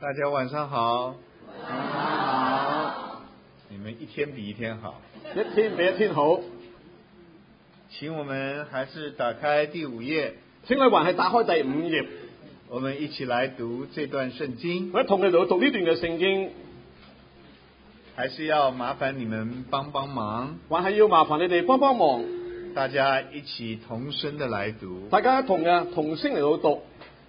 大家晚上好。 晚上好。 你们一天比一天好。 一天比一天好。 請我們還是打開第5頁。 請你還係打開第5頁。 我們一起來讀這段聖經。 我一同你讀呢段嘅聖經。 還是要麻煩你們幫幫忙。 還係要麻煩你哋幫幫忙。 大家一起同聲的來讀。 大家同聲嚟到讀。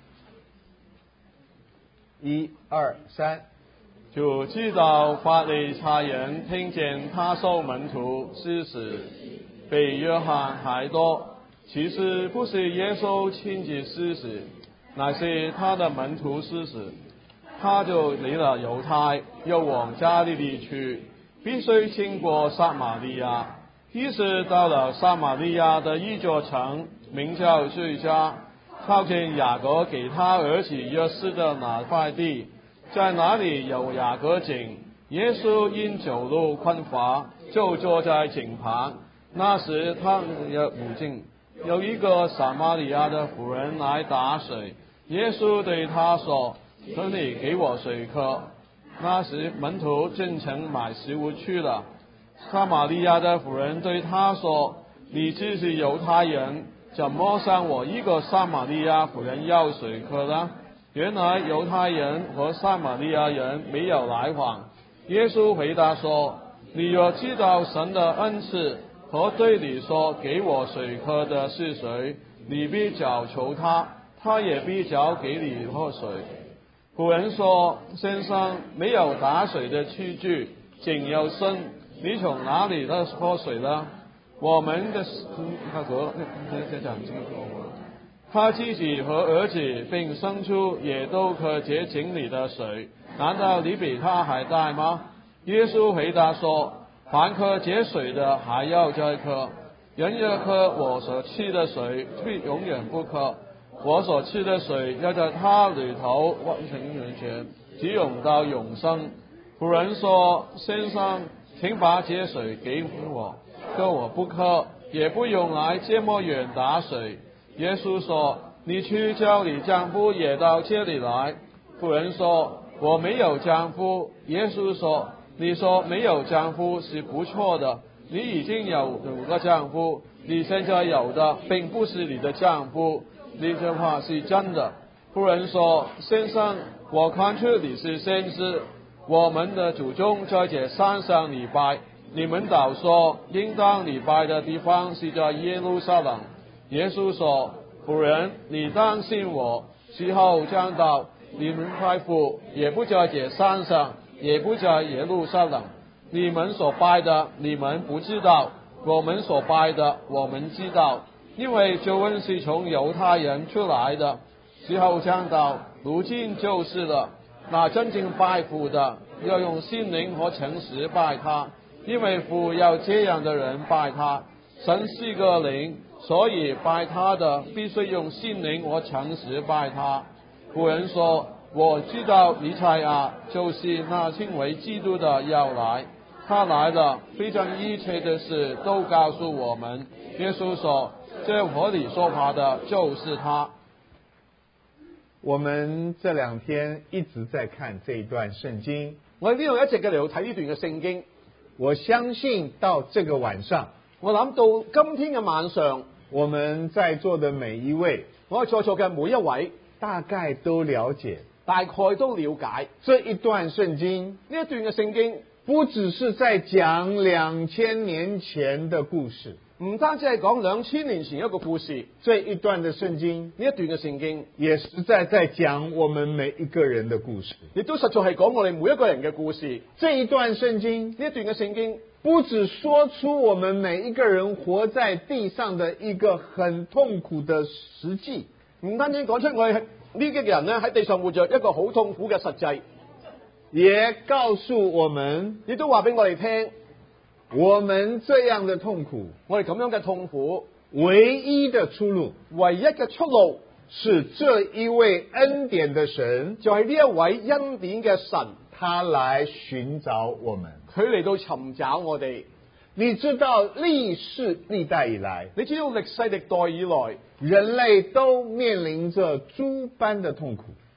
1、2、3。 就知道法利賽人聽見他收門徒施洗比約翰還多，其實不是耶穌親自施洗，乃是他的門徒施洗。他就離了猶太，又往加利利去，必須經過撒瑪利亞。於是到了撒瑪利亞的一座城，名叫敘加，靠近雅各給他兒子約瑟的那塊地，在那裡有雅各井。耶穌因走路困乏，就坐在井旁。那時他的附近有一個撒瑪利亞的婦人來打水。耶穌對他說：求你給我水喝。那時門徒進城買食物去了。撒瑪利亞的婦人對他說：你既是猶太人，怎麼向我一個撒瑪利亞婦人要水喝呢？原來猶太人和撒瑪利亞人沒有來往。耶穌回答說：你若知道神的恩賜和對你說給我水喝的是誰，你必早求他，他也必早給你喝水。婦人說：先生，沒有打水的器具，井又深，你從哪裡來喝水呢？我們的他自己和兒子並牲畜也都喝這井裡的水，難道你比他還大嗎？耶穌回答說：凡喝這水的還要再喝，人若喝我所賜的水，必永遠不渴。我所賜的水要在他裡頭溫成源泉，直湧到永生。婦人說：先生，請把這水給我，可我不渴，也不用來這麼遠打水。耶穌說：你去叫你丈夫也到這裡來。婦人說：我沒有丈夫。耶穌說：你說沒有丈夫是不錯的，你已經有5個丈夫，你現在有的並不是你的丈夫，你這話是真的。婦人說：先生，我看出你是先知，我們的祖宗在這山上禮拜，你們倒說應當禮拜的地方是在耶路撒冷。耶穌說：婦人，你當信我，時候將到，你們快父也不在這山上，也不在耶路撒冷。你們所拜的，你們不知道；我們所拜的，我們知道。因為救恩是從猶太人出來的，時候將到，如今就是了。那真正拜父的，要用心靈和誠實拜他，因為父要這樣的人拜他。神是個靈，所以拜他的必須用心靈和誠實拜他。婦人說：我知道彌賽亞就是那稱為基督的要來，他來了，非將一切的事都告訴我們。耶穌說：這和你說話的就是他。 我們這2天一直在看這一段聖經， 我呢度一直嘅嚟睇呢段嘅聖經。 我相信到這個晚上， 我諗到今天嘅晚上， 我們在座的每一位， 我哋在座嘅每一位， 大概都了解， 大概都了解這一段聖經。 呢一段嘅聖經不只是在講2000年前的故事， 唔單止係講2000年前一個故事， 這一段的聖經， 呢一段嘅聖經也實在在講我們每一個人的故事， 亦都實在係講我哋每一個人嘅故事。 這一段聖經， 呢一段嘅聖經不只說出我們每一個人活在地上的一個很痛苦的實際， 唔單止講出我哋呢幾個人咧喺地上活着一個好痛苦嘅實際， 也告訴我們， 亦都話俾我哋聽， 我們這樣的痛苦， 我哋咁樣嘅痛苦， 唯一的出路， 唯一嘅出路是這一位恩典的神， 就係呢一位恩典嘅神， 他來尋找我們， 佢嚟到尋找我哋。 你知道歷世歷代以來， 你知道歷世歷代以來， 人類都面臨着諸般的痛苦，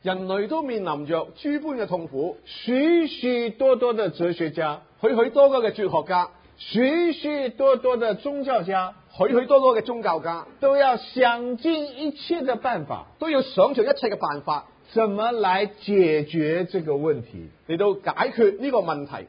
人類都面臨着諸般嘅痛苦， 許許多多的哲學家， 許許多多嘅哲學家， 許許多多的宗教家， 許許多多嘅宗教家， 都要想盡一切的辦法， 都要想盡一切嘅辦法， 怎麼來解決這個問題， 嚟到解決呢個問題。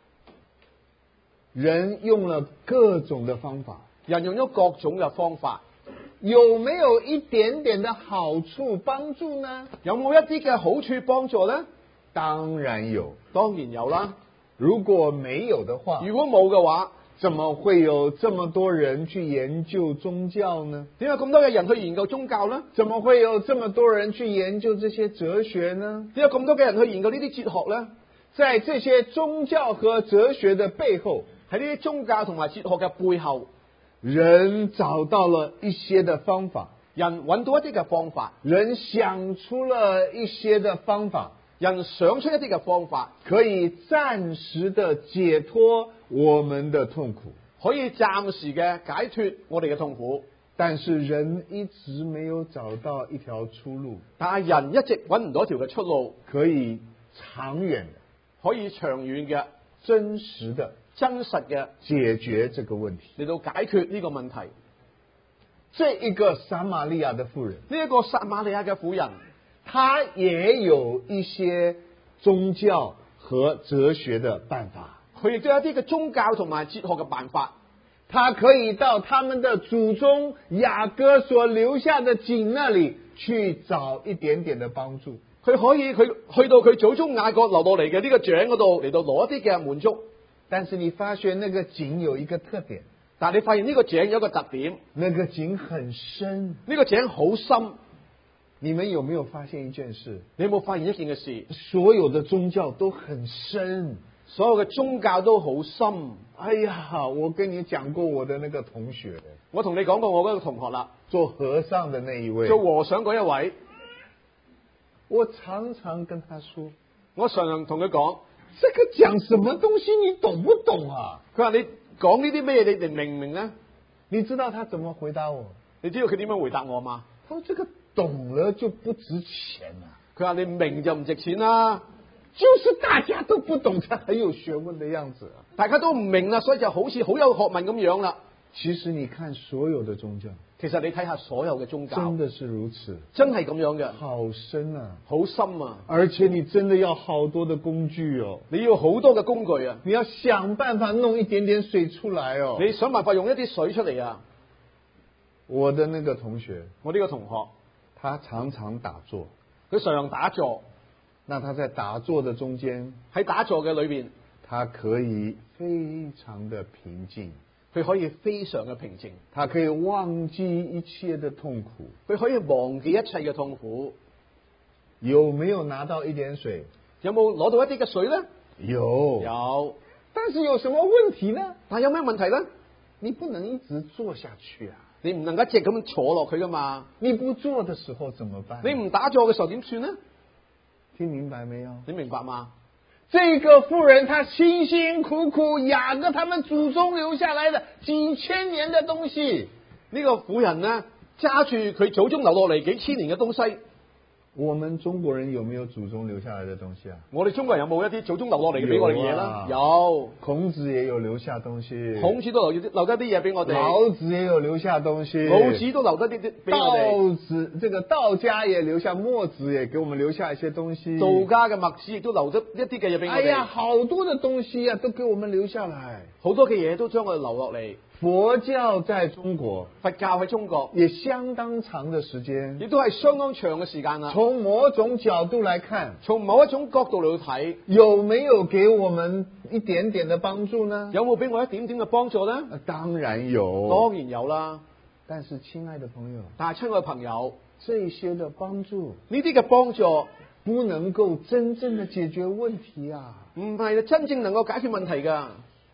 人用了各種的方法， 人用咗各種嘅方法， 有沒有一點點的好處幫助呢？ 有冇一啲嘅好處幫助呢？ 當然有， 當然有啦。 如果沒有的話， 如果冇嘅話， 怎麼會有這麼多人去研究宗教呢？ 點解咁多嘅人去研究宗教呢？ 怎麼會有這麼多人去研究這些哲學呢？ 點解咁多嘅人去研究呢啲哲學呢？ 在這些宗教和哲學的背後， 喺呢啲宗教同埋哲學嘅背後， 人找到了一些的方法， 人揾到一啲嘅方法， 人想出了一些的方法， 人想出一啲嘅方法， 可以暫時的解脫我們的痛苦， 可以暫時嘅解脫我哋嘅痛苦。 但是人一直沒有找到一條出路， 但係人一直揾唔到一條嘅出路， 可以長遠的、 可以長遠嘅、 真實的、 真實嘅解決這個問題。 嚟到解決呢個問題。 這一個撒瑪利亞的婦人， 呢一個撒瑪利亞嘅婦人， 她也有一些宗教和哲學的辦法， 佢亦都有一啲嘅宗教同埋哲學嘅辦法。 他可以到他們的祖宗雅各所留下的井那裡去找一點點的幫助。 佢去到佢祖宗雅各留落嚟嘅呢個井嗰度嚟到攞一啲嘅滿足。 但是你發現那個井有一個特點， 但係你發現呢個井有一個特點， 那個井很深。 呢個井好深。 你們有沒有發現一件事？ 你有冇發現一件嘅事？ 所有的宗教都很深， 所有嘅宗教都好深。 哎呀，我跟你講過我的那個同學， 我同你講過我嗰個同學啦， 做和尚的那一位， 做和尚嗰一位， 我常常跟他說， 我常常同佢講， 這個講什麼東西你懂不懂啊？ 佢話你講呢啲咩嘢，你哋明唔明呢？ 你知道他怎麼回答我？ 你知道佢點樣回答我嗎？ 他說這個懂了就不值錢啊。 佢話你明就唔值錢啦。 就是大家都不懂，才很有學問的樣子。 大家都唔明啦，所以就好似好有學問咁樣啦。 其實你看所有的宗教， 其實你睇下所有嘅宗教， 真的是如此， 真係咁樣嘅， 好深啊， 好深啊！ 而且你真的要好多的工具哦， 你要好多嘅工具啊， 你要想辦法弄一點點水出來哦， 你想辦法用一啲水出嚟啊！ 我的那個同學， 我呢個同學， 他常常打坐， 佢常常打坐。 那他在打坐的中間， 喺打坐嘅裏邊， 他可以非常的平靜， 佢可以非常嘅平靜， 他可以忘記一切的痛苦， 佢可以忘記一切嘅痛苦。 有沒有拿到一點水？ 有冇攞到一啲嘅水呢？ 有， 有。 但是有什麼問題呢？ 但係有咩問題呢？ 你不能一直坐下去啊！ 你唔能夠一直咁坐落去噶嘛？ 你不做的時候怎麼辦？ 你唔打坐嘅時候點算呢？ 聽明白沒有？ 你明白嗎？ 這個婦人，她辛辛苦苦雅各他們祖宗留下來的幾千年的東西， 呢個婦人呢，揸住佢祖宗留落嚟幾千年嘅東西。 我們中國人有沒有祖宗留下來的東西啊？ 我哋中國人有冇一啲祖宗留落嚟嘅俾我哋嘅嘢啦？有， 孔子也有留下東西， 孔子都留低啲嘢俾我哋。 老子也有留下東西， 老子都留低啲俾我哋。 道子，這個道家也留下，墨子也給我們留下一些東西。 道家嘅墨子亦都留咗一啲嘅嘢俾我哋。 哎呀，好多的東西啊，都給我們留下來， 好多嘅嘢都將我哋留落嚟。 佛教在中國， 佛教喺中國也相當長的時間， 亦都係相當長嘅時間啦。 從某種角度來看， 從某一種角度嚟睇， 有沒有給我們一點點的幫助呢？ 有冇俾我一點點嘅幫助呢？ 當然有， 當然有啦。 但是親愛的朋友， 但係親愛嘅朋友， 這些的幫助， 呢啲嘅幫助不能夠真正的解決問題啊！ 唔係真正能夠解決問題㗎。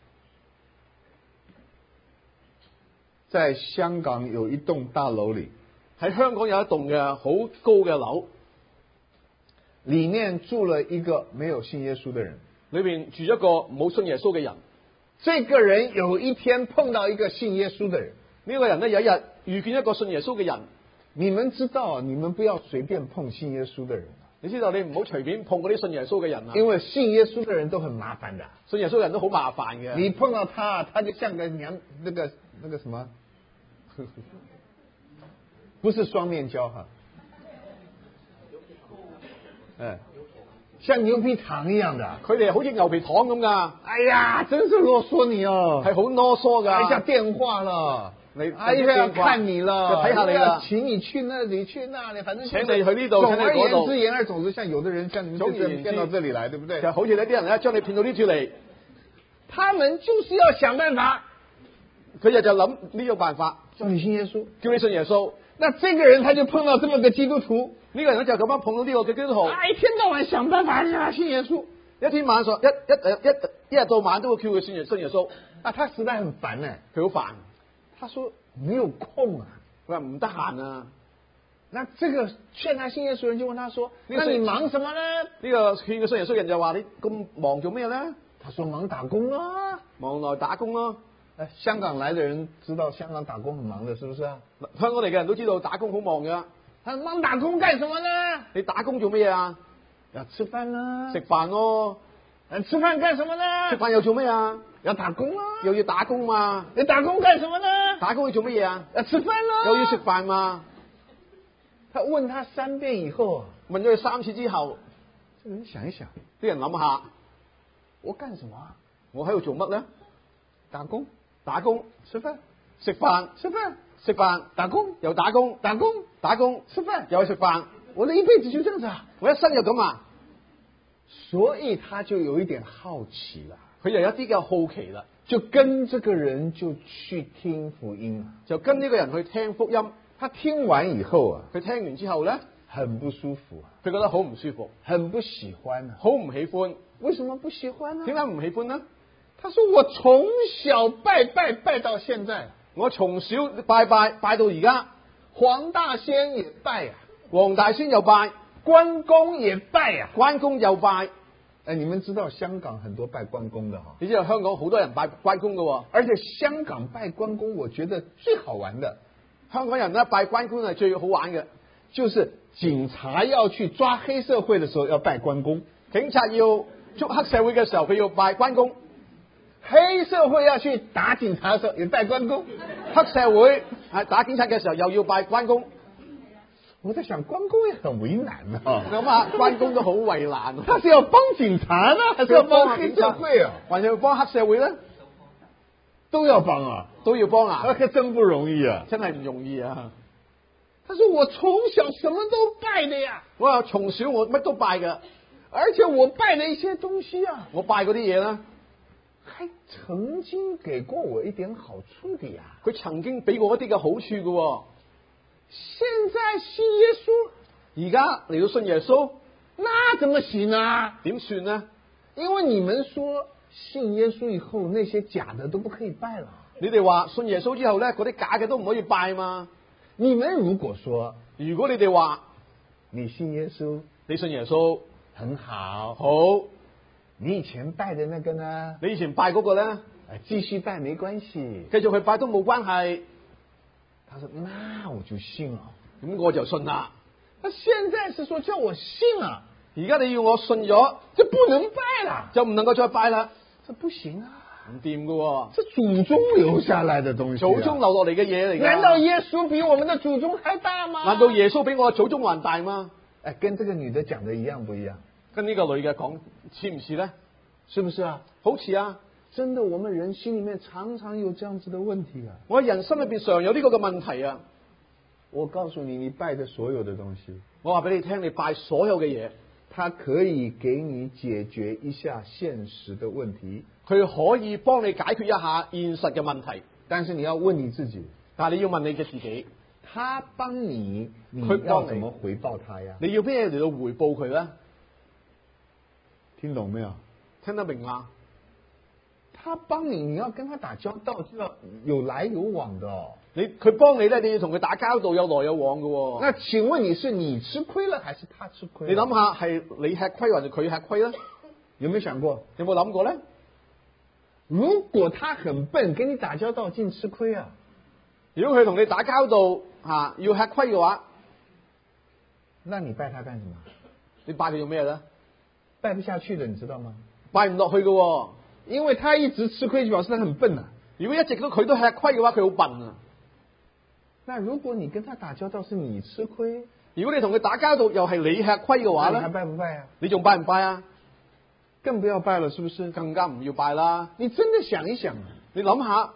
在香港有一棟大樓裏， 喺香港有一棟嘅好高嘅樓， 裏面住了一個沒有信耶穌的人， 裏面住一個冇信耶穌嘅人。 這個人有一天碰到一個信耶穌的人， 呢個人呢，有一日遇見一個信耶穌嘅人。 你們知道，你們不要隨便碰信耶穌的人。 你知道你唔好隨便碰嗰啲信耶穌嘅人啊， 因為信耶穌的人都很麻煩的。 信耶穌嘅人都好麻煩嘅。 你碰到他，他就像個那個什麼，不是雙面膠哈，像牛皮糖一樣的。 佢哋好似牛皮糖咁噶。 哎呀，真是囉嗦你哦， 係好囉嗦噶。 一下電話了。哎呀，要看你了， 就睇下你啦， 請你去那裡去那裡，反正請你去呢度， 總而言之，言而總之，像有的人像你們這騙到這裡來，對不對？ 就好似呢啲人咧，將你騙到呢處嚟， 他們就是要想辦法， 佢就諗呢個辦法， 叫你信耶穌， 叫你信耶穌。 那這個人他就碰到這麼個基督徒， 呢個人咧就咁樣碰到呢個嘅基督徒， 一天到晚想辦法讓他信耶穌， 一天晚上一日到晚都會叫佢信耶穌。 啊，他實在很煩呢， 佢好煩。 他說沒有空啊， 佢話唔得閒啊。 那這個勸他信耶穌人就問他說：那你忙什麼呢？ 呢個勸佢信耶穌人就話：你咁忙做咩呢？ 他說：忙打工啊， 忙來打工咯。 香港來的人知道香港打工很忙的，是不是啊？ 香港嚟嘅人都知道打工好忙㗎。 他忙打工幹什麼呢？ 你打工做咩啊？ 要吃飯啦， 食飯咯。 吃飯幹什麼呢？ 食飯又做咩啊？ 要打工啊， 又要打工嘛。 你打工幹什麼呢？ 打工要做乜嘢啊？ 要吃飯咯， 又要食飯嘛。 他問他3遍以後， 問咗佢3次之後， 這個人想一想， 啲人諗下， 我幹什麼啊？ 我喺度做乜咧？ 打工， 打工， 吃飯， 食飯， 吃飯， 食飯， 打工， 又打工， 打工， 打工， 吃飯， 又去食飯。 我的一輩子就這樣子啊！ 我一生就咁啊！ 所以他就有一點好奇了， 佢又有一啲嘅好奇啦， 就跟這個人就去聽福音啊， 就跟呢個人去聽福音。 他聽完以後啊， 佢聽完之後咧， 很不舒服啊， 佢覺得好唔舒服， 很不喜歡啊， 好唔喜歡。 為什麼不喜歡呢？ 點解唔喜歡呢？ 他說我從小拜到現在， 我從小拜到而家， 黃大仙也拜啊， 黃大仙又拜， 關公也拜啊， 關公又拜。 你們知道香港很多拜關公的哈？ 你知道香港好多人拜關公嘅， 而且香港拜關公，我覺得最好玩的， 香港人咧拜關公係最好玩嘅， 就是警察要去抓黑社會的時候要拜關公， 警察要捉黑社會嘅時候佢要拜關公， 黑社會要去打警察嘅時候也拜關公， 黑社會打警察嘅時候又要拜關公。 我在想關公也很為難啊， 咁啊關公都好為難， 他是要幫警察呢，還是要幫黑社會啊？ 還是要幫黑社會咧？ 都要幫啊， 都要幫啊， 那可真不容易啊， 真係唔容易啊。 他說我從小什麼都拜的呀， 我話從小我乜都拜㗎， 而且我拜的一些東西啊， 我拜嗰啲嘢呢， 還曾經給過我一點好處的呀， 佢曾經俾過一啲嘅好處㗎。 現在信耶穌， 而家嚟到信耶穌， 那怎麼行啊？ 點算呢？ 因為你們說信耶穌以後，那些假的都不可以拜了。 你哋話信耶穌之後咧，嗰啲假嘅都唔可以拜嘛？ 你們如果說， 如果你哋話你信耶穌， 你信耶穌很好， 好， 你以前拜的那個呢？ 你以前拜嗰個咧， 繼續拜沒關係， 繼續去拜都冇關係。 他說：那我就信了， 咁我就信啦。 他現在是說叫我信了， 而家你要我信咗， 就不能拜了， 就唔能夠再拜啦， 這不行啊， 唔掂噶。 這祖宗留下來的東西， 祖宗留落嚟嘅嘢嚟㗎。 難道耶穌比我們的祖宗還大嗎？ 難道耶穌比我祖宗還大嗎？ 跟這個女的講的一樣不一樣？ 跟呢個女嘅講似唔似咧？ 是不是啊？ 好似啊！ 真的，我們人心裏面常常有這樣子的問題啊！ 我人心裏邊常有呢個嘅問題啊！ 我告訴你，你拜的所有的東西， 我話俾你聽，你拜所有嘅嘢， 它可以給你解決一下現實的問題， 佢可以幫你解決一下現實嘅問題。 但是你要問你自己， 但係你要問你嘅自己， 他幫你，你要怎麼回報他呀？ 你要咩嚟到回報佢咧？ 聽懂沒有？ 聽得明啊？ 他幫你，你要跟他打交道，是要有來有往的哦。 佢幫你咧，你要同佢打交道，有來有往嘅喎。 那請問你是你吃虧了，還是他吃虧了？ 你諗下，係你吃虧還是佢吃虧咧？ 有沒有想過？ 有冇諗過咧？ 如果他很笨，跟你打交道盡吃虧啊！ 如果佢同你打交道要吃虧嘅話， 那你拜他幹什麼？ 你拜佢做咩咧？ 拜不下去的，你知道嗎？ 拜唔落去嘅， 因為他一直吃虧，就表示他很笨啊。 如果一直都佢都吃虧嘅話，佢好笨啊。 那如果你跟他打交道是你吃虧， 如果你同佢打交道又係你吃虧嘅話咧， 你還拜不拜啊？ 你仲拜唔拜啊？ 更不要拜了，是不是？ 更加唔要拜啦。 你真的想一想啊， 你諗下，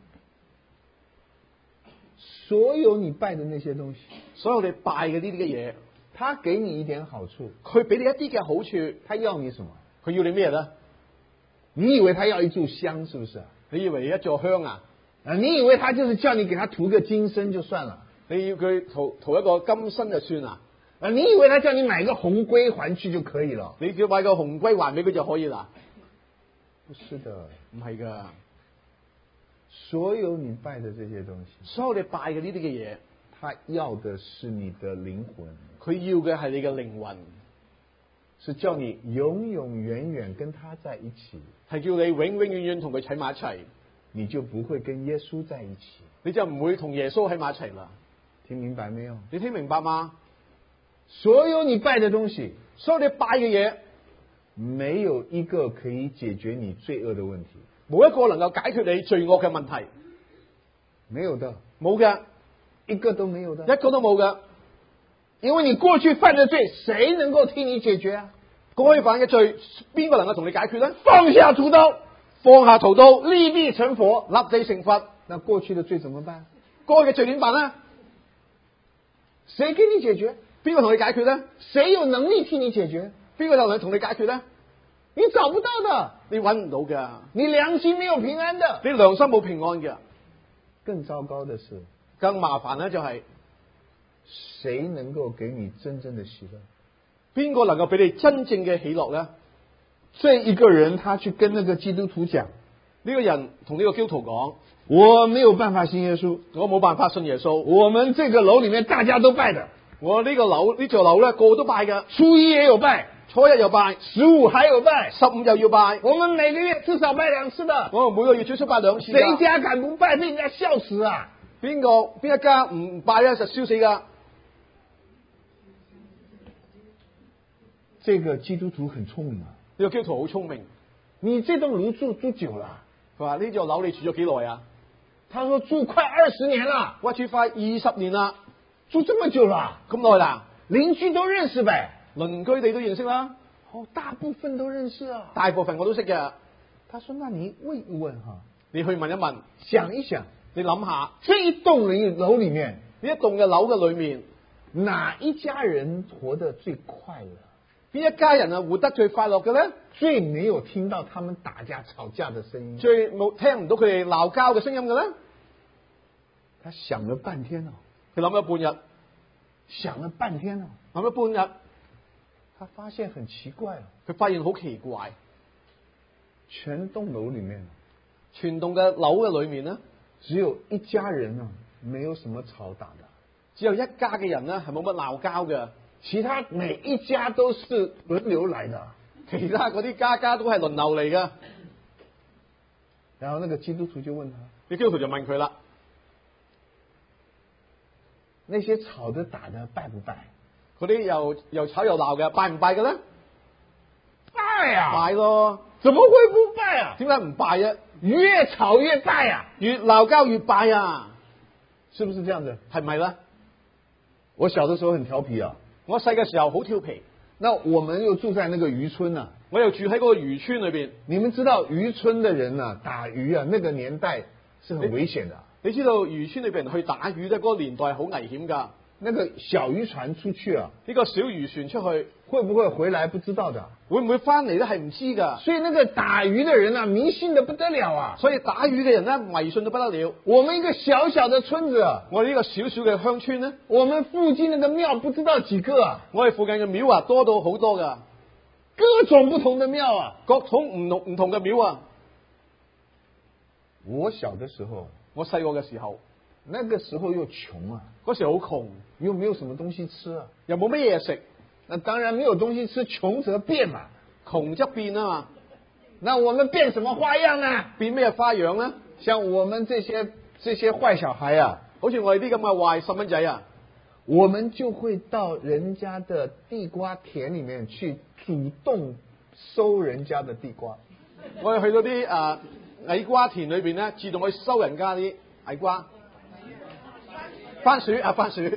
所有你拜的那些東西， 所有你拜嘅呢啲嘅嘢， 他給你一點好處， 佢俾你一啲嘅好處， 他要你什麼？ 佢要你咩咧？ 你以為他要一炷香，是不是？ 你以為一座香啊？ 你以為他就是叫你給他塗個金身就算了？ 你要佢塗一個金身就算啦？ 你以為他叫你買個紅龜環去就可以了？ 你叫買個紅龜環俾佢就可以啦？ 不是的， 唔係噶。 所有你拜的這些東西， 所有你拜嘅呢啲嘅嘢， 他要的是你的靈魂， 佢要嘅係你嘅靈魂， 是叫你永永遠遠跟他在一起， 係叫你永永遠遠同佢喺埋一齊， 你就不會跟耶穌在一起， 你就唔會同耶穌喺埋一齊啦。 聽明白沒有？ 你聽明白嗎？ 所有你拜的東西， 所有你拜嘅嘢， 沒有一個可以解決你罪惡的問題， 冇一個能夠解決你罪惡嘅問題， 沒有的， 冇嘅， 一個都沒有的， 一個都冇嘅。 因為你過去犯的罪，誰能夠替你解決啊？ 過去犯嘅罪，邊個能夠同你解決呢？ 放下屠刀， 放下屠刀， 立地成佛， 立地成佛。 那過去的罪怎麼辦？ 過去嘅罪點辦呢？ 誰給你解決？ 邊個同你解決呢？ 誰有能力替你解決？ 邊個有能力同你解決呢？ 你找不到的， 你揾唔到嘅， 你良心沒有平安的， 你良心冇平安嘅。 更糟糕的是， 更麻煩咧就係， 誰能夠給你真正的喜樂？ 邊個能夠俾你真正嘅喜樂呢？ 這一個人他去跟那個基督徒講， 呢個人同呢個基督徒講， 我沒有辦法信耶穌， 我冇辦法信耶穌。 我們這個樓裏面大家都拜的， 我呢個樓呢座樓咧個個都拜嘅， 初一也有拜， 初一又拜 15還有拜 ，15又要拜。 我們每個月至少拜2次的， 我每個月最少拜2次。 誰家敢不拜，被人家笑死啊！ 邊一家唔拜咧，就燒死噶。 這個基督徒很聰明啊！ 呢個基督徒好聰明， 你這棟樓住久了？ 佢話呢座樓你住咗幾耐啊？ 他說住快20年了。 我住快20年啦， 住這麼久了？ 咁耐啦？ 鄰居都認識唄？ 鄰居你都認識啦？ 大部分都認識啊。 大部分我都識嘅。 他說：那你問一問哈， 你去問一問， 想一想， 你諗下， 這一棟樓裏面， 呢一棟嘅樓嘅裏面， 哪一家人活得最快樂？ 邊一家人啊活得最快樂嘅咧？ 最沒有聽到他們打架吵架的聲音， 最冇聽唔到佢哋鬧交嘅聲音嘅咧？ 他想了半天啊， 佢諗咗半日， 想了半天啊， 諗咗半日， 他發現很奇怪啊， 佢發現好奇怪， 全棟樓裏面， 全棟嘅樓嘅裏面呢， 只有一家人啊，沒有什麼吵打的， 只有一家嘅人呢係冇乜鬧交嘅， 其他每一家都是輪流來的， 其他嗰啲家都係輪流嚟嘅。 然後那個基督徒就問他， 你基督徒就問佢啦， 那些吵的打的拜不拜？ 嗰啲又吵又鬧嘅，拜唔拜嘅咧？ 拜啊！ 拜咯， 怎麼會不拜啊？ 點解唔拜啊？ 越吵越拜啊！ 越鬧交越拜啊！ 是不是這樣子？ 係咪咧？ 我小的時候很調皮啊， 我細嘅時候好調皮。 那我們又住在那個漁村啊， 我又住喺嗰個漁村裏邊。 你們知道漁村的人啊，打魚啊，那個年代是很危險的。 你知道漁村裏邊人去打魚咧，嗰個年代係好危險噶。 那個小漁船出去啊， 呢個小漁船出去會不會回來不知道的， 會唔會翻嚟咧係唔知噶。 所以那個打魚的人啊，迷信得不得了啊。 所以打魚嘅人咧迷信到不得了。 我們一個小小的村子啊， 我哋呢個小小嘅鄉村咧， 我們附近那個廟不知道幾個啊， 我哋附近嘅廟啊多到好多噶， 各種不同的廟啊， 各種唔同嘅廟啊。 我小的時候， 我細個嘅時候， 那個時候又窮啊， 嗰時好窮， 又沒有什麼東西吃啊， 又冇乜嘢食， 那當然沒有東西吃，窮則變嘛， 窮則變啊嘛。 那我們變什麼花樣呢？ 變咩花樣呢？ 像我們這些壞小孩啊， 好似我哋啲咁嘅壞細蚊仔啊， 我們就會到人家的地瓜田裡面去主動收人家的地瓜。 我哋去到啲矮瓜田裏邊咧，自動去收人家啲矮瓜、番薯番薯。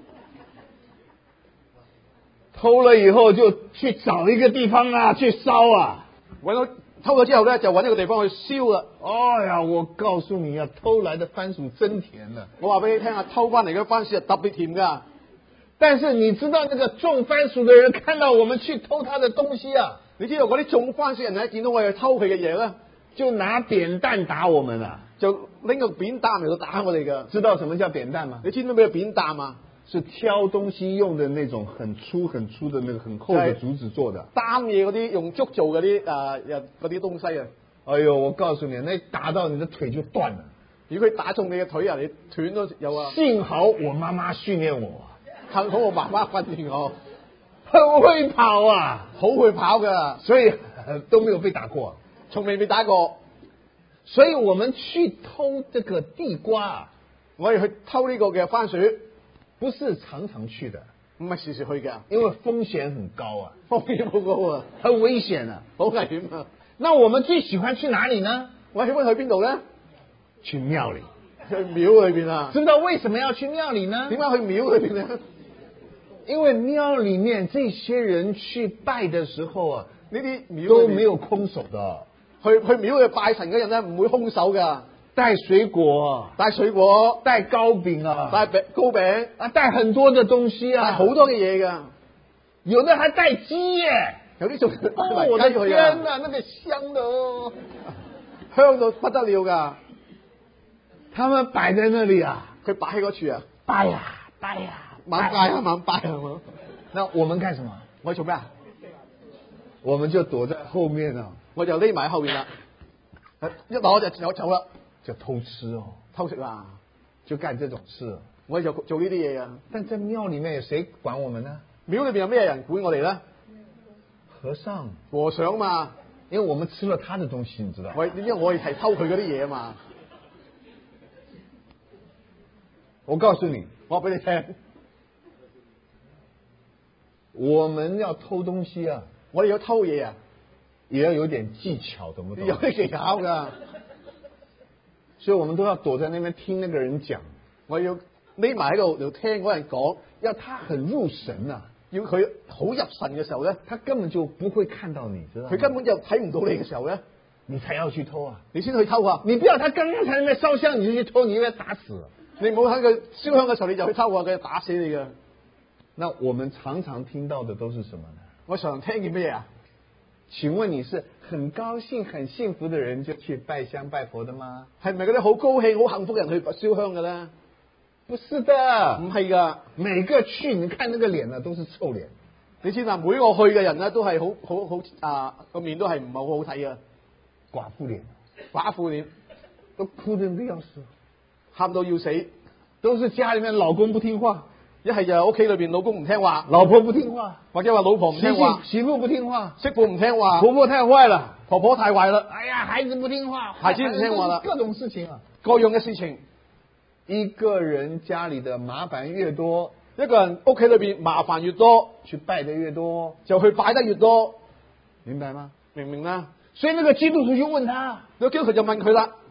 偷了以後就去找一個地方啊，去燒啊。 揾到偷咗之後咧，就揾一個地方去燒啦。 哎呀，我告訴你啊，偷來的番薯真甜啊！ 我話俾你聽啊，偷翻嚟嘅番薯係特別甜噶。 但是你知道那個種番薯的人看到我們去偷他的東西啊， 你知道嗰啲種番薯人咧，見到我哋偷佢嘅嘢咧， 就拿扁擔打我們啊， 就拎個扁擔嚟到打我哋噶。 知道什麼叫扁擔嗎？ 你知唔知咩叫扁擔啊？ 是挑東西用的那種很粗很粗的那個很厚的竹子做的。 擔嘢嗰啲用竹做嗰啲嗰啲東西啊。 哎呦，我告訴你，那打到你的腿就斷了。 如果佢打中你嘅腿啊，你斷都有啊。 幸好我媽媽訓練我， 幸好我媽媽訓練我， 很會跑啊， 好會跑噶， 所以都沒有被打過， 從未被打過。 所以我們去偷這個地瓜， 我哋去偷呢個嘅番薯， 不是常常去的， 唔係時時去嘅， 因為風險很高啊， 風險好高啊， 很危險啊， 好危險啊。 那我們最喜歡去哪裡呢？ 我喜歡去邊度咧？ 去廟裡， 去廟裏邊啊。 知道為什麼要去廟裡呢？ 點解去廟裏邊咧？ 因為廟裡面這些人去拜的時候啊， 呢啲廟都沒有空手的， 去廟去拜神嘅人咧，唔會空手噶， 帶水果， 帶水果， 帶糕餅啊， 帶糕餅啊，帶很多的東西啊， 帶好多嘅嘢噶， 有的還帶雞耶， 有啲仲哦，我的天哪，那個香的哦， 香到不得了噶。 他們擺在那裡啊， 佢擺喺嗰處啊， 拜呀拜呀， 猛拜啊猛拜啊。 那我們幹什麼？ 我做咩啊？ 我們就躲在後面啊， 我就匿埋喺後面啦，一攞就走啦， 就偷吃哦， 偷食啊， 就幹這種事。 我就做呢啲嘢啊。 但在廟裡面有誰管我們呢？ 廟裏邊有咩人管我哋咧？ 和尚， 和尚嘛， 因為我們吃了他的東西，你知道？ 因為我哋係偷佢嗰啲嘢啊嘛。 我告訴你， 我話俾你聽， 我們要偷東西啊， 我哋要偷嘢啊， 也要有點技巧，懂不懂？ 有啲技巧噶， 所以我們都要躲在那邊聽那個人講， 我要匿埋喺度就聽嗰人講， 要他很入神啊， 要佢好入神嘅時候咧， 他根本就不會看到你，知道嗎？ 佢根本就睇唔到你嘅時候咧， 你才要去偷啊， 你先去偷啊！ 你不要他剛剛才在燒香，你就去偷，你就被打死。 你唔好喺佢燒香嘅時候你就去偷啊，佢打死你嘅。 那我們常常聽到的都是什麼呢？ 我常聽見咩啊？ 請問你是很高興、很幸福的人就去拜香拜佛的嗎？ 係咪嗰啲好高興、好幸福嘅人去燒香嘅咧？ 不是的， 唔係噶， 每個去，你看那個臉呢，都是臭臉。 你知啦，每個去嘅人咧都係好個面都係唔係好好睇嘅， 寡婦臉， 寡婦臉， 都哭得要死， 喊到要死， 都是家裡面老公不聽話， 一係就係屋企裏邊老公唔聽話， 老婆不聽話， 或者話老婆唔聽話， 媳婦不聽話， 媳婦唔聽話， 婆婆太壞了， 婆婆太壞啦， 哎呀，孩子不聽話， 孩子唔聽話啦， 各種事情啊， 各樣嘅事情。 一個人家裡的麻煩越多， 一個人屋企裏邊麻煩越多， 去拜得越多， 就去拜得越多， 明白嗎？ 明唔明啊？ 所以那個基督徒就問他， 個基督徒就問佢啦：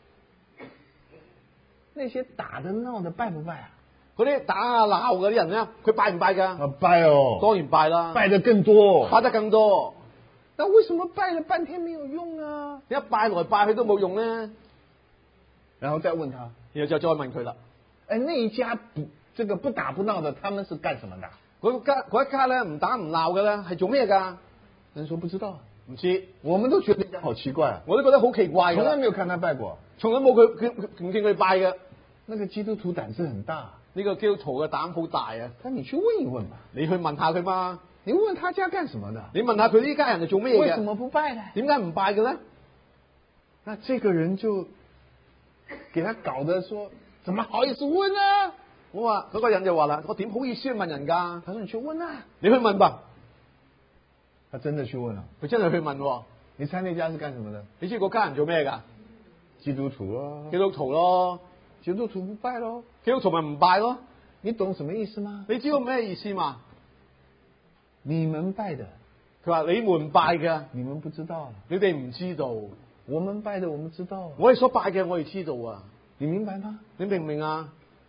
那些打的鬧的拜不拜啊？ 嗰啲打啊鬧嗰啲人咧，佢拜唔拜噶？ 啊，拜哦， 當然拜啦， 拜得更多， 拜得更多。 那為什麼拜了半天沒有用啊？ 一拜來拜去都冇用咧， 然後再問他， 然後就再問佢啦。 哎，那一家不打不鬧的，他們是幹什麼的？ 嗰一家咧唔打唔鬧嘅咧，係做咩噶？ 人說不知道， 唔知， 我們都覺得好奇怪， 我都覺得好奇怪嘅， 從來沒有看他拜過， 從來冇佢唔見佢拜嘅。 那個基督徒膽子很大， 呢個基督徒嘅膽好大啊！ 但你去問一問吧， 你去問下佢嘛， 你問問他家幹什麼的？ 你問下佢呢家人係做咩嘅？ 為什麼不拜呢？ 點解唔拜嘅咧？ 那這個人就給他搞得說，怎麼好意思問啊？ 我話嗰個人就話啦，我點好意思去問人噶？ 他說你去問啊， 你去問吧。 他真的去問了， 佢真係去問喎。 你猜那家是幹什麼的？ 你知嗰家人做咩噶？ 基督徒咯， 基督徒咯， 基督徒不拜咯， 基督徒咪唔拜咯。 你懂什么意思嗎？ 你知道咩意思嘛？ 你們拜的， 佢話你們拜嘅， 你們不知道， 你哋唔知道。 我們拜的我們知道。 我哋所拜嘅，我哋知道啊。 你明白嗎？ 你明唔明啊？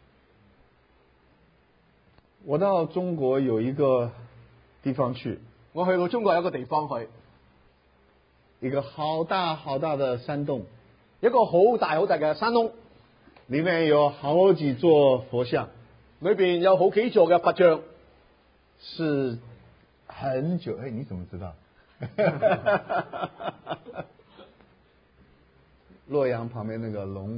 我到中國有一個地方去， 我去到中國有一個地方去， 一個好大好大的山洞， 一個好大好大嘅山窿， 裏面有好幾座佛像， 裏邊有好幾座嘅佛像， 是很久。哎，你怎麼知道？洛陽旁邊那個龍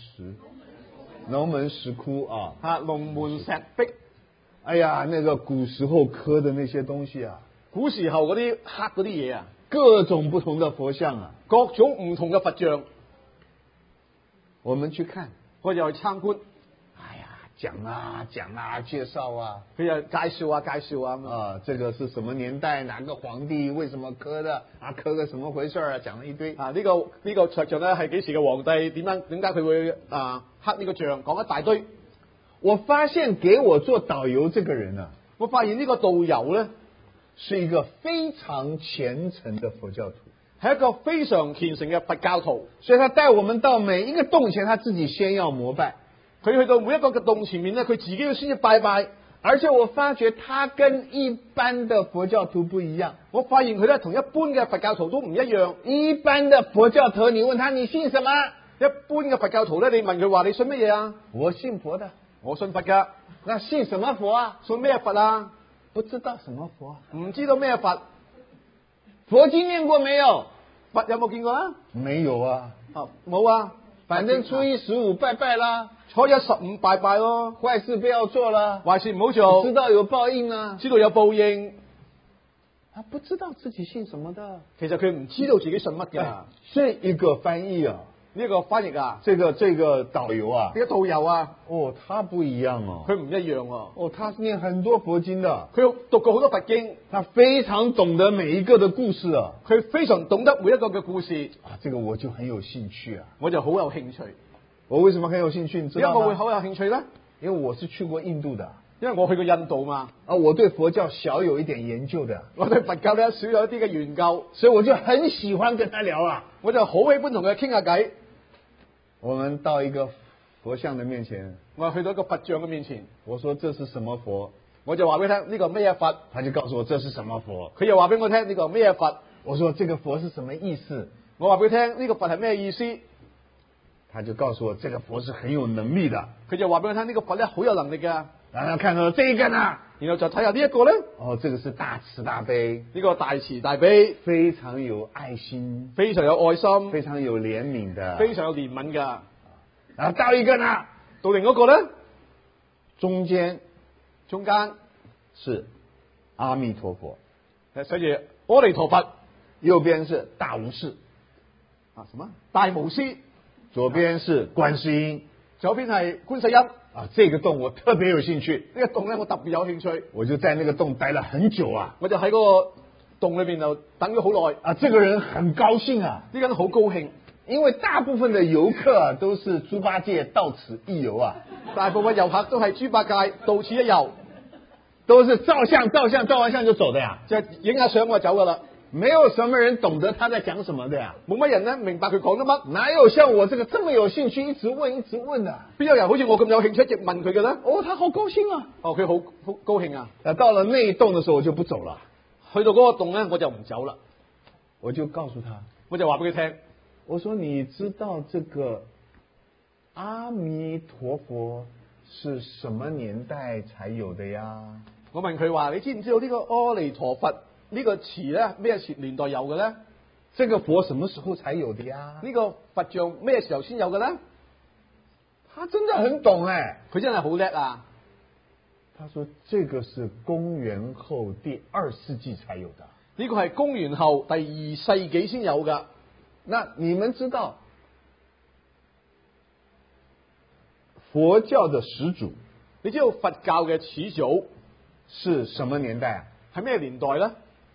門石窟啊， 龍門石壁。 哎呀，那個古時候刻的那些東西啊， 古時候嗰啲刻嗰啲嘢啊， 各種不同的佛像啊， 各種唔同嘅佛像， 我們去看， 我就去參觀。 哎呀，講啊介紹啊， 佢就介紹啊啊，這個是什麼年代，哪個皇帝為什麼刻的啊，刻個什麼回事啊，講了一堆啊。呢個石像咧係幾時嘅皇帝？點解佢會刻呢個像？講一大堆。 我發現給我做導遊這個人啊， 我發現呢個導遊咧是一個非常虔誠的佛教徒， 係一個非常虔誠嘅佛教徒， 所以他帶我們到每一個洞前，他自己先要膜拜。 佢去到每一個嘅洞前面咧，佢自己要先要拜拜。 而且我發覺他跟一般的佛教徒不一樣， 我發現佢咧同一般嘅佛教徒都唔一樣。 一般的佛教徒，你問他你信什麼？ 一般嘅佛教徒咧，你問佢話你信乜嘢啊？ 我信佛的。 我信佛噶。 那信什麼佛啊？ 信咩佛啊？ 不知道什麼佛， 唔知道咩佛。 佛經念過沒有？ 佛有冇見過啊？ 沒有啊。 冇啊。 反正初一十五拜拜啦， 初一十五拜拜咯。 壞事不要做啦， 壞事唔好做。 知道有報應啦， 知道有報應。 他不知道自己信什麼的。 其實佢唔知道自己信乜㗎。 這一個翻譯啊， 呢個翻譯啊， 這個導遊啊， 呢個導遊啊， 哦，他不一樣哦， 佢唔一樣哦。 哦，他念很多佛經的， 佢讀過好多佛經， 他非常懂得每一個的故事啊， 佢非常懂得每一個嘅故事啊，這個我就很有興趣啊， 我就好有興趣。 我為什麼很有興趣？你知道嗎？ 點解我會好有興趣呢？ 因為我是去過印度的， 因為我去過印度嘛， 啊，我對佛教小有一點研究的， 我對佛教呢少有一啲嘅研究， 所以我就很喜歡跟他聊啊， 我就好喜歡同佢傾下偈。 我們到一個佛像的面前， 我去到一個佛像嘅面前， 我說這是什麼佛？ 我就話俾佢聽呢個咩佛， 他就告訴我這是什麼佛。 佢又話俾我聽呢個咩佛， 我說這個佛是什麼意思？ 我話俾佢聽呢個佛係咩意思？ 他就告訴我這個佛是很有能力的。 佢就話俾我聽呢個佛咧好有能力㗎。 然後看到這個呢， 然後就睇下呢一個咧， 哦，這個是大慈大悲， 呢個大慈大悲， 非常有愛心， 非常有愛心， 非常有憐憫的， 非常有憐憫㗎。 然後到一個呢， 到另一個咧， 中間是阿彌陀佛， 寫住阿彌陀佛， 右邊是大無視， 什麼大無師， 左邊是觀世音， 左邊係觀世音。 啊，這個洞我特別有興趣， 呢個洞咧我特別有興趣， 我就在那個洞待了很久啊， 我就喺嗰個洞裏邊就等咗好耐。 啊，這個人很高興啊， 呢個人好高興， 因為大部分的遊客啊都是豬八戒到此一遊啊， 大部分遊客都係豬八戒到此一遊， 都是照相，照完相就走的呀， 就影下相我就走噶啦。 沒有什麼人懂得他在講什麼的呀， 冇乜人咧明白佢講得乜， 哪有像我這個麼有興趣一直問的？ 邊有人好似我咁有興趣一直問佢嘅咧？ 哦，他好高興啊！ 哦，佢好高興啊！ 到了那一洞的時候我就不走了， 去到嗰個洞咧我就唔走啦， 我就告訴他， 我就話俾佢聽， 我說你知道這個阿彌陀佛是什麼年代才有的呀？ 我問佢話，你知唔知道呢個阿彌陀佛呢個詞咧咩年代有嘅咧？ 這個佛什麼時候才有的呀？ 呢個佛像咩時候先有嘅咧？ 他真的很懂哎， 佢真係好叻啊！ 他說這個是公元後第2世紀才有的， 呢個係公元後第2世紀先有噶。 那你們知道佛教的始祖， 你知道佛教嘅始祖是什麼年代啊？ 係咩年代咧？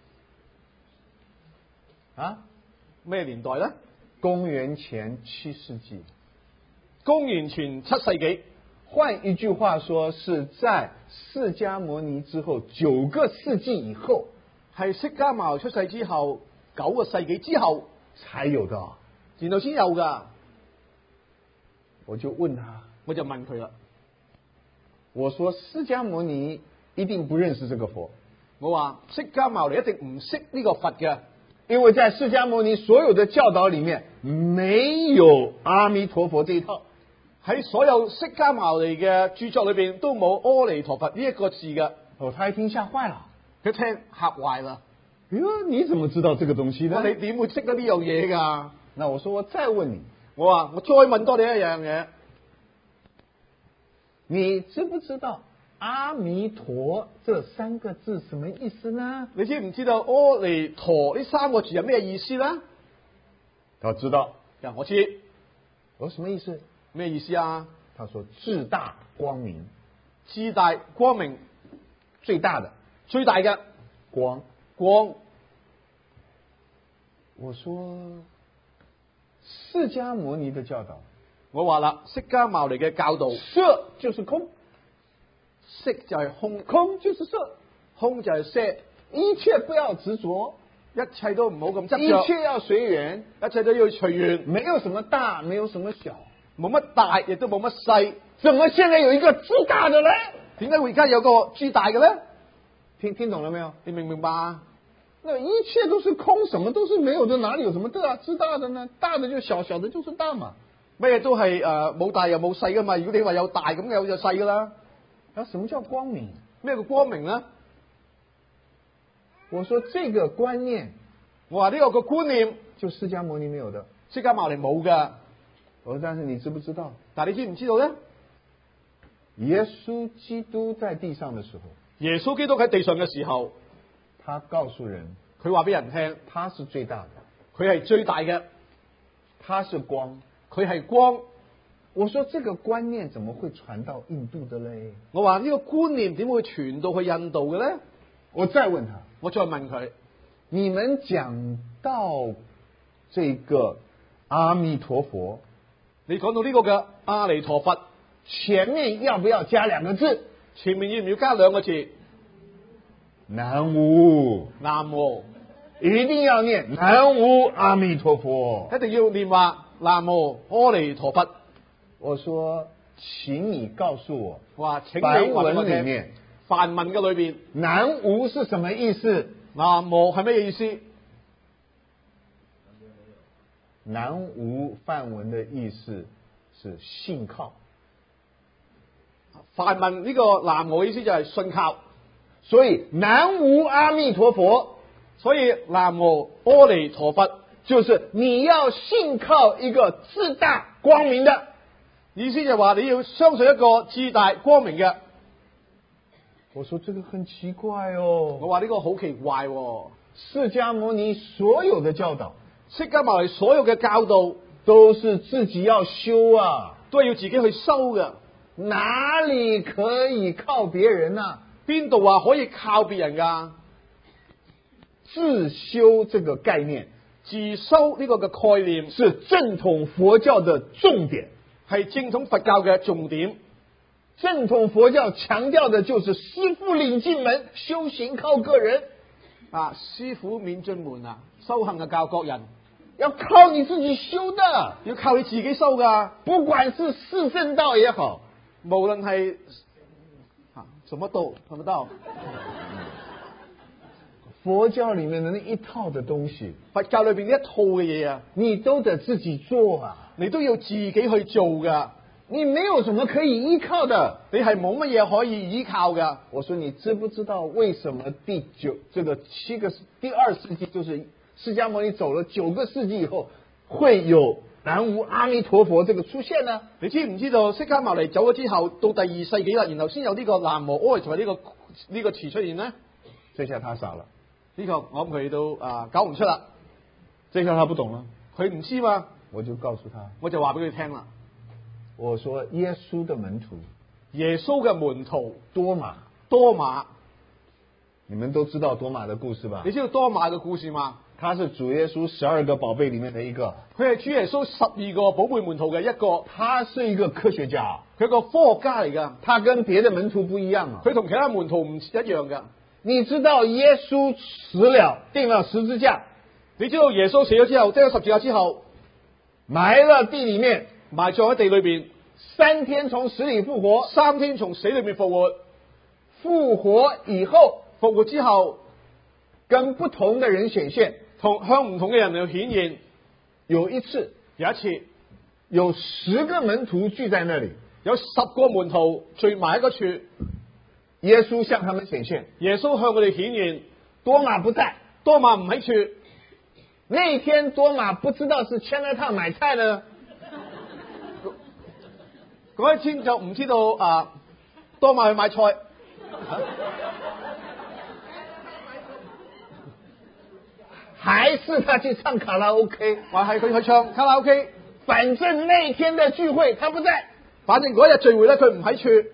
啊？ 咩年代咧？ 公元前7世紀。 公元前7世紀。 换一句话说，是在释迦牟尼之後9個世紀以後， 係釋迦牟尼出世之後9個世紀之後才有的。 然後先有噶。 我就問他， 我就問佢啦， 我說釋迦牟尼一定不認識這個佛， 我話釋迦牟尼一定唔識呢個佛嘅， 因為在釋迦牟尼所有的教導裡面，沒有阿彌陀佛這一套。 喺所有釋迦牟尼嘅著作裏邊都冇阿彌陀佛呢一個字嘅。 哦，他一聽嚇壞了， 佢聽嚇壞啦。 你怎麼知道這個東西呢？ 你點會識得呢樣嘢㗎？ 那我說我再問你， 我話我再問多你一樣嘢， 你知不知道阿彌陀這3個字什麼意思呢？ 你知唔知道阿彌陀呢3個字有咩意思呢？ 他知道。 我知。 我說什麼意思？ 咩意思啊？ 他說至大光明。 至大光明， 最大的， 最大嘅光。我說釋迦牟尼的教導， 我話啦，釋迦牟尼嘅教導， 色就是空， 色就係空， 空就是色， 空就係色， 一切不要執着， 一切都唔好咁執着， 一切要隨緣， 一切都要隨緣， 沒有什麼大，沒有什麼小， 冇乜大，亦都冇乜細。 怎麼現在有一個最大的呢？ 點解會而家有個最大嘅呢？ 聽懂了沒有？ 你明唔明白啊？ 那一切都是空，什麼都是沒有的，哪裡有什麼大最大的呢？大的就小，小的就是大嘛。 咩都係冇大又冇細噶嘛。如果你話有大咁，有就細噶啦。 什麼叫光明？ 咩叫光明呢？ 我說這個觀念， 我話呢個觀念就釋迦牟尼沒有的， 釋迦牟尼冇噶。 我說但是你知不知道？ 但係你知唔知道呢？ 耶穌基督在地上的時候， 耶穌基督喺地上嘅時候， 他告訴人， 佢話俾人聽， 他是最大的， 佢係最大嘅， 他是光， 佢係光。 我說這個觀念怎麼會傳到印度的嘞？ 我話呢個觀念點會傳到去印度嘅呢？ 我再問他， 我再問佢， 你們講到這個阿彌陀佛， 你講到呢個嘅阿彌陀佛， 前面要不要加2個字？ 前面要唔要加2個字？ 南無， 南無， 一定要念南無阿彌陀佛， 一定要念話南無阿彌陀佛。 我說，請你告訴我， 話請你梵文裡面， 梵文嘅裏邊， 南無是什麼意思？ 南無係咩意思？ 南無梵文的意思是信靠。 梵文呢個南無意思就係信靠， 所以南無阿彌陀佛， 所以南無阿彌陀佛就是你要信靠一個至大光明的， 意思就係話你要相信一個至大光明嘅。 我說這個很奇怪哦， 我話呢個好奇怪喎。 釋迦牟尼所有的教導， 釋迦牟尼所有嘅教導都是自己要修啊， 都係要自己去修嘅， 哪裡可以靠別人啊？ 邊度話可以靠別人㗎？ 自修這個概念， 自修呢個嘅概念是正統佛教的重點， 係正統佛教嘅重點。 正統佛教強調的就是師父領進門，修行靠個人啊！師父免進門啊，修行係教各人， 要靠你自己修的， 要靠你自己修㗎。 不管是四聖道也好， 無論係什麼道，什麼道， 佛教裡面的那一套的東西， 佛教裏邊呢一套嘅嘢啊， 你都得自己做啊， 你都要自己去做㗎。 你沒有什麼可以依靠的， 你係冇乜嘢可以依靠㗎。 我說你知不知道為什麼第2世紀就是釋迦牟尼走了9個世紀以後，會有南無阿彌陀佛這個出現呢？ 你知唔知道釋迦牟尼走咗之後，到第2世紀啦，然後先有呢個南無阿彌陀佛呢個詞出現呢？ 這下他傻了， 呢個我諗佢都搞唔出啦。 這下他不懂了， 佢唔知嘛， 我就告訴他， 我就話俾佢聽啦。 我說耶穌的門徒， 耶穌嘅門徒多馬， 多馬， 你們都知道多馬的故事吧？ 你知道多馬嘅故事嘛？ 他是主耶稣12個寶貝裡面的一個， 佢係主耶穌12個寶貝門徒嘅一個， 他是一個科學家， 佢係個科學家嚟㗎。 他跟別的門徒不一樣啊。 佢同其他門徒唔一樣㗎。 你知道耶穌死了，釘了十字架， 你知道耶穌死咗之後，釘咗十字架之後， 埋了地裡面， 埋葬喺地裏邊 3天從死裡復活 ，3天從死裏面復活， 復活以後， 復活之後跟不同的人顯現， 向唔同嘅人嚟顯現。 有一次有10個門徒聚在那裡， 有10個門徒聚埋一個處， 耶穌向他們顯現， 耶穌向佢哋顯現， 多馬不在， 多馬唔喺處。 那一天多馬不知道是簽了趟買菜呢， 嗰一天就唔知道多馬去買菜， 還是他去唱卡拉 OK， 或係佢去唱卡拉 OK， 反正那天的聚會他不在， 反正嗰日聚會咧佢唔喺處。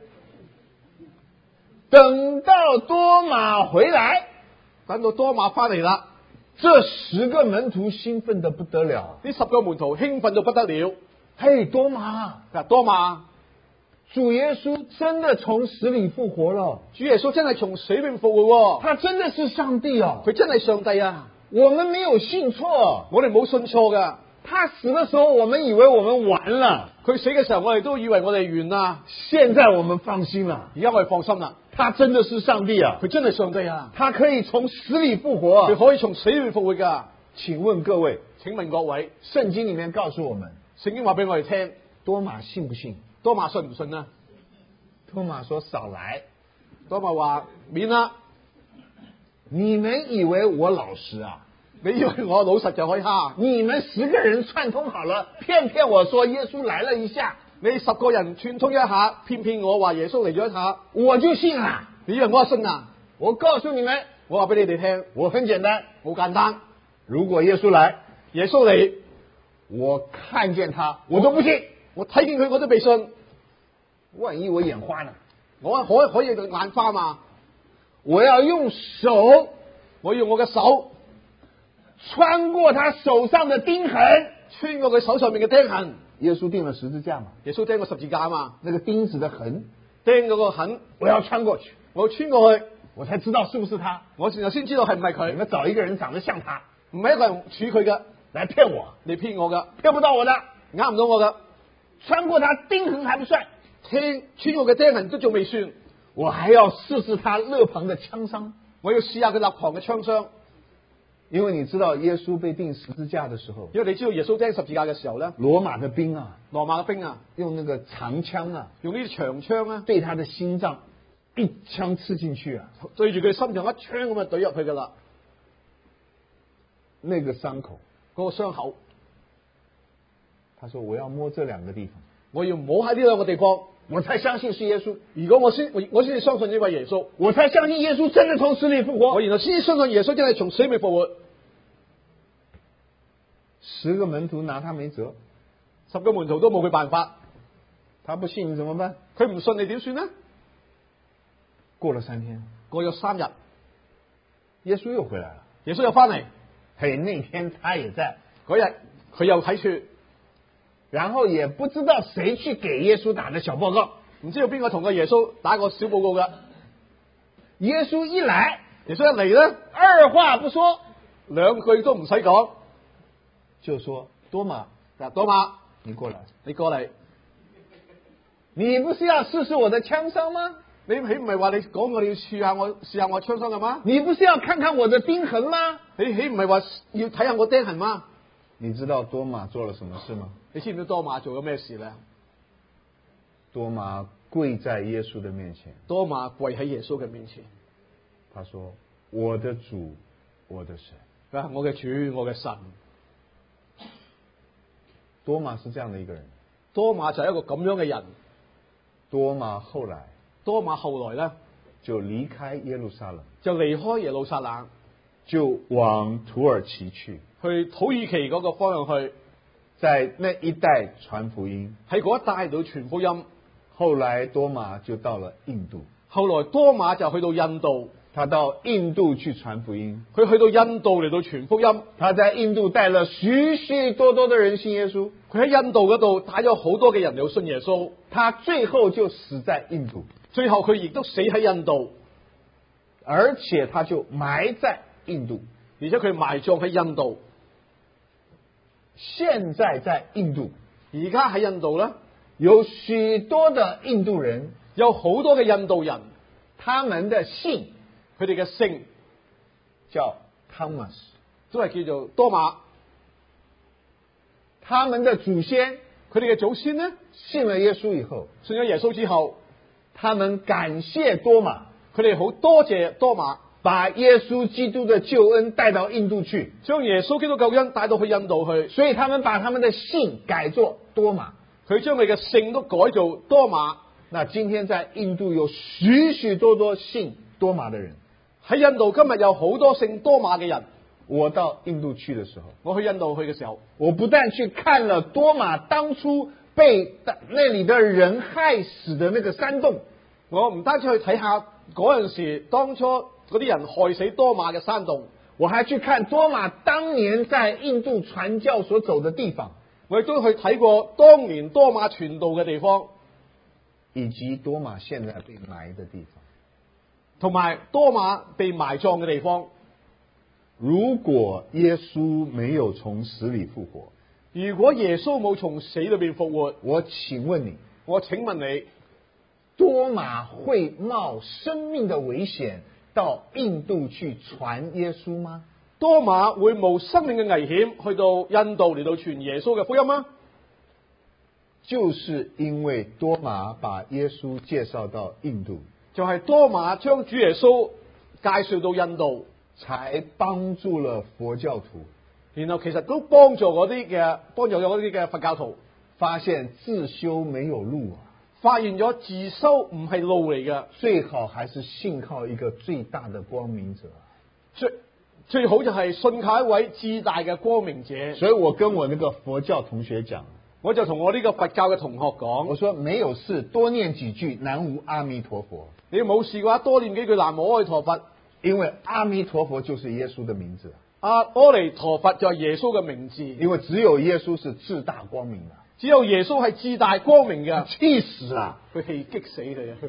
等到多馬回來， 等到多馬翻嚟啦， 這10個門徒興奮得不得了， 呢10個門徒興奮到不得了。 嘿，多馬， 多馬， 主耶穌真的從死裡復活了， 主耶穌真係從死裏面復活喎， 他真的是上帝啊， 佢真係上帝啊！ 我們沒有信錯， 我哋冇信錯噶。 他死的時候，我們以為我們完了， 佢死嘅時候，我哋都以為我哋完啦。 現在我們放心了， 而家我哋放心啦。 他真的是上帝啊， 佢真係上帝啊， 他可以從死裡復活， 佢可以從死裏面復活噶。 請問各位， 請問各位， 聖經裡面告訴我們， 聖經話俾我哋聽， 多馬信不信？ 多馬信唔信啊？ 多馬說少來， 多馬話免啦。 你們以為我老實啊？ 你以為我老實就可以蝦？ 你們10個人串通好了，騙我說耶穌來了一下， 你10個人串通一下，騙我話耶穌嚟咗一下， 我就信啦。 你以為我信啊？ 我告訴你們， 我話俾你哋聽， 我很簡單， 好簡單。 如果耶穌來， 耶穌嚟， 我看見他，我都不信。 我睇見佢我都未信。 萬一我眼花呢？ 我可以眼花嘛？ 我要用手， 我用我嘅手穿過他手上的釘痕， 穿過佢手上面嘅釘痕。 耶穌釘了十字架嘛？ 耶穌釘過十字架嘛？ 那個釘子的痕， 釘嗰個痕， 我要穿過去， 我穿過去， 我才知道是不是他。 我然後先知道係唔係佢。 你們找一個人長得像他， 唔係一個人似佢嘅來騙我， 你騙我噶， 騙不到我的， 呃唔到我噶。 穿過他釘痕還不算， 穿過嘅釘痕都仲未算， 我還要試試他肋旁的槍傷， 我要試下佢肋旁嘅槍傷。 因為你知道耶穌被釘十字架的時候， 因為你知道耶穌釘十字架嘅時候咧， 羅馬的兵啊， 羅馬嘅兵啊， 用那個長槍啊， 用呢啲長槍啊， 對他的心臟一槍刺進去啊， 對住佢心臟一槍咁啊懟入去噶啦。 那個傷口， 嗰個傷口， 他說我要摸這兩個地方， 我要摸喺呢兩個地方， 我才相信是耶穌。 如果我先至相信呢位耶穌， 我才相信耶穌真的從死裏復活。 我然後先相信耶穌真係從死裏復活。 10個門徒拿他沒轍 ，10個門徒都冇佢辦法。 他不信你怎麼辦？ 佢唔信你點算呢？ 過了3天， 過咗3日， 耶穌又回來了。 耶穌又翻嚟， 嘿，那天他也在。 嗰日佢又睇處， 然後也不知道誰去給耶穌打的小報告， 唔知道邊個同個耶穌打個小報告噶。 耶穌一來， 耶穌一嚟咧， 二話不說， 兩句都唔使講， 就說多馬， 多馬， 你過來， 你過嚟， 你不是要試試我的槍傷嗎？ 你豈唔係話你講我哋要試下我槍傷嘅嗎？ 你不是要看看我的釘痕嗎？ 你豈唔係話要睇下我釘痕嗎？ 你知道多馬做了什麼事嗎？ 你知唔知多馬做咗咩事咧？ 多馬跪在耶穌的面前， 多馬跪喺耶穌嘅面前， 他說：我的主，我的神。 啊，我嘅主，我嘅神。 多馬是這樣的一個人， 多馬就係一個咁樣嘅人。 多馬後來咧就離開耶路撒冷， 就離開耶路撒冷， 就往土耳其去土耳其嗰個方向去， 在那一帶傳福音， 喺嗰一帶度傳福音。 後來多馬就到了印度， 後來多馬就去到印度， 他到印度去傳福音， 佢去到印度嚟到傳福音， 他在印度帶了許許多多的人信耶穌， 佢喺印度嗰度帶咗好多嘅人嚟到信耶穌， 他最後就死在印度， 最後佢亦都死喺印度， 而且他就埋在印度， 而且佢埋葬喺印度。 現在在印度， 而家喺印度咧， 有許多的印度人， 有好多嘅印度人， 他們的姓佢哋嘅姓叫 Thomas， 都係叫做多馬。 他們的祖先佢哋嘅祖先咧， 信了耶穌以後， 信咗耶穌之後， 他們感謝多馬， 佢哋好多謝多馬， 把耶穌基督的救恩帶到印度去， 將耶穌基督救恩帶到去印度去， 所以他們把他們的姓改作多馬。 佢將佢嘅姓都改做多馬。 那今天在印度有許許多多姓多馬的人， 喺印度今日有好多姓多馬嘅人。 我到印度去的時候， 我去印度去嘅時候， 我不但去看了多馬當初被那裡的人害死的那個山洞， 我唔單止去睇下嗰陣時當初嗰啲人害死多馬嘅山洞， 我還去看多馬當年在印度傳教所走的地方， 我亦都去睇過當年多馬傳道嘅地方， 以及多馬現在被埋的地方， 同埋多馬被埋葬嘅地方。 如果耶穌沒有從死裡復活， 如果耶穌冇從死裏邊復活， 我請問你，多馬會冒生命的危險到印度去傳耶穌嗎？ 多馬會冒生命嘅危險去到印度嚟到傳耶穌嘅福音嗎？ 就是因為多馬把耶穌介紹到印度， 就係多馬將主耶穌介紹到印度， 才幫助了佛教徒， 然後其實都幫助咗嗰啲嘅佛教徒， 發現自修沒有路啊， 發現咗自修唔係路嚟嘅， 最好還是信靠一個最大的光明者， 最好就係信靠一位至大嘅光明者。 所以我跟我那個佛教同學講， 我就同我呢個佛教嘅同學講， 我說沒有事，多念幾句南無阿彌陀佛， 你冇事嘅話，多念幾句南無阿彌陀佛。 因為阿彌陀佛就是耶穌的名字， 阿彌陀佛就係耶穌嘅名字， 因為只有耶穌是至大光明的， 只有耶穌係至大光明嘅， 氣死啦！ 佢氣激死佢啊！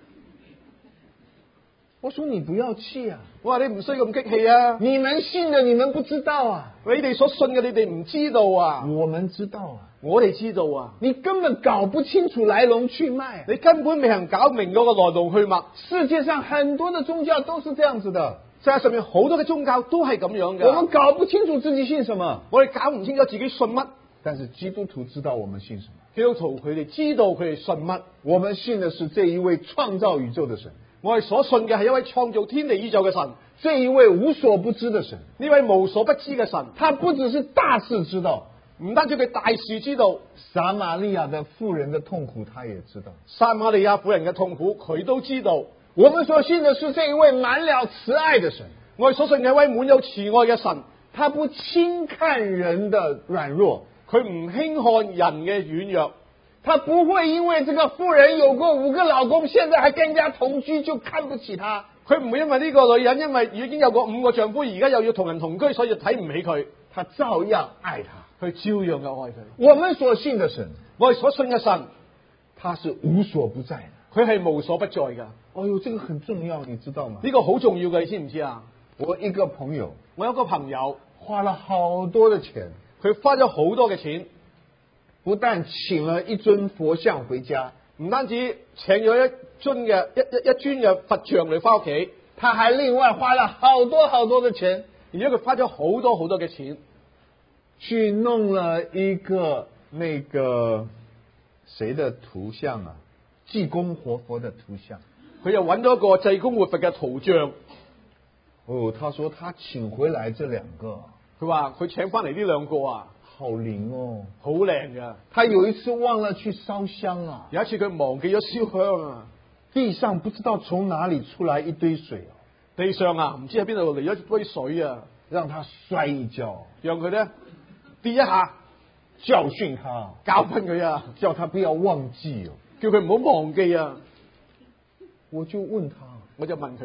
我說你不要氣啊！ 我話你唔需要咁激氣啊！ 你們信的你們不知道啊！ 你哋所信嘅你哋唔知道啊！ 我們知道啊！ 我哋知道啊！ 你根本搞不清楚來龍去脈， 你根本未能搞明嗰個來龍去脈。 世界上很多的宗教都是這樣子的， 世界上面好多嘅宗教都係咁樣嘅。 我們搞不清楚自己信什麼， 我哋搞唔清楚自己信乜。 但是基督徒知道我們信什麼。 基督徒佢哋知道佢哋信乜。 我們信的是這一位創造宇宙的神， 我哋所信嘅係一位創造天地宇宙嘅神， 這一位無所不知的神。 呢位無所不知嘅神， 他不只是大事知道， 唔單止佢大事知道， 撒瑪利亞的婦人的痛苦他也知道， 撒瑪利亞婦人嘅痛苦佢都知道。 我們所信的是這一位滿了慈愛的神， 我哋所信嘅一位滿有慈愛嘅神， 他不輕看人的軟弱， 佢唔輕看人嘅軟弱， 他不會因為這個婦人有過5個老公，現在還跟人家同居就看不起他。 佢唔會因為呢個女人因為已經有過5個丈夫，而家又要同人同居，所以睇唔起佢。 他照樣愛他， 佢照樣嘅愛佢。 我們所信的神， 我哋所信嘅神， 他是無所不在的， 佢係無所不在噶。 哦喲，這個很重要，你知道嗎？ 呢個好重要嘅，你知唔知啊？ 我一個朋友， 我有個朋友花了好多的錢， 佢花咗好多嘅錢， 不但請了一尊佛像回家， 唔單止請咗一尊嘅佛像嚟翻屋企， 他還另外花了好多好多的錢， 而且佢花咗好多好多嘅錢， 去弄了一個那個誰的圖像啊？濟公活佛的圖像。 佢又揾咗一個濟公活佛嘅圖像。 哦，他說他請回來這2個， 佢話佢請翻嚟呢2個啊， 好靈哦， 好靚噶。 他有一次忘了去燒香啊， 有一次佢忘記咗燒香啊， 地上不知道從哪裡出來一堆水啊， 地上啊唔知喺邊度嚟咗一堆水啊， 讓他摔一跤， 讓佢咧跌一下， 教訓他， 教訓佢啊， 叫他不要忘記哦， 叫佢唔好忘記啊。 我就問他， 我就問佢啦，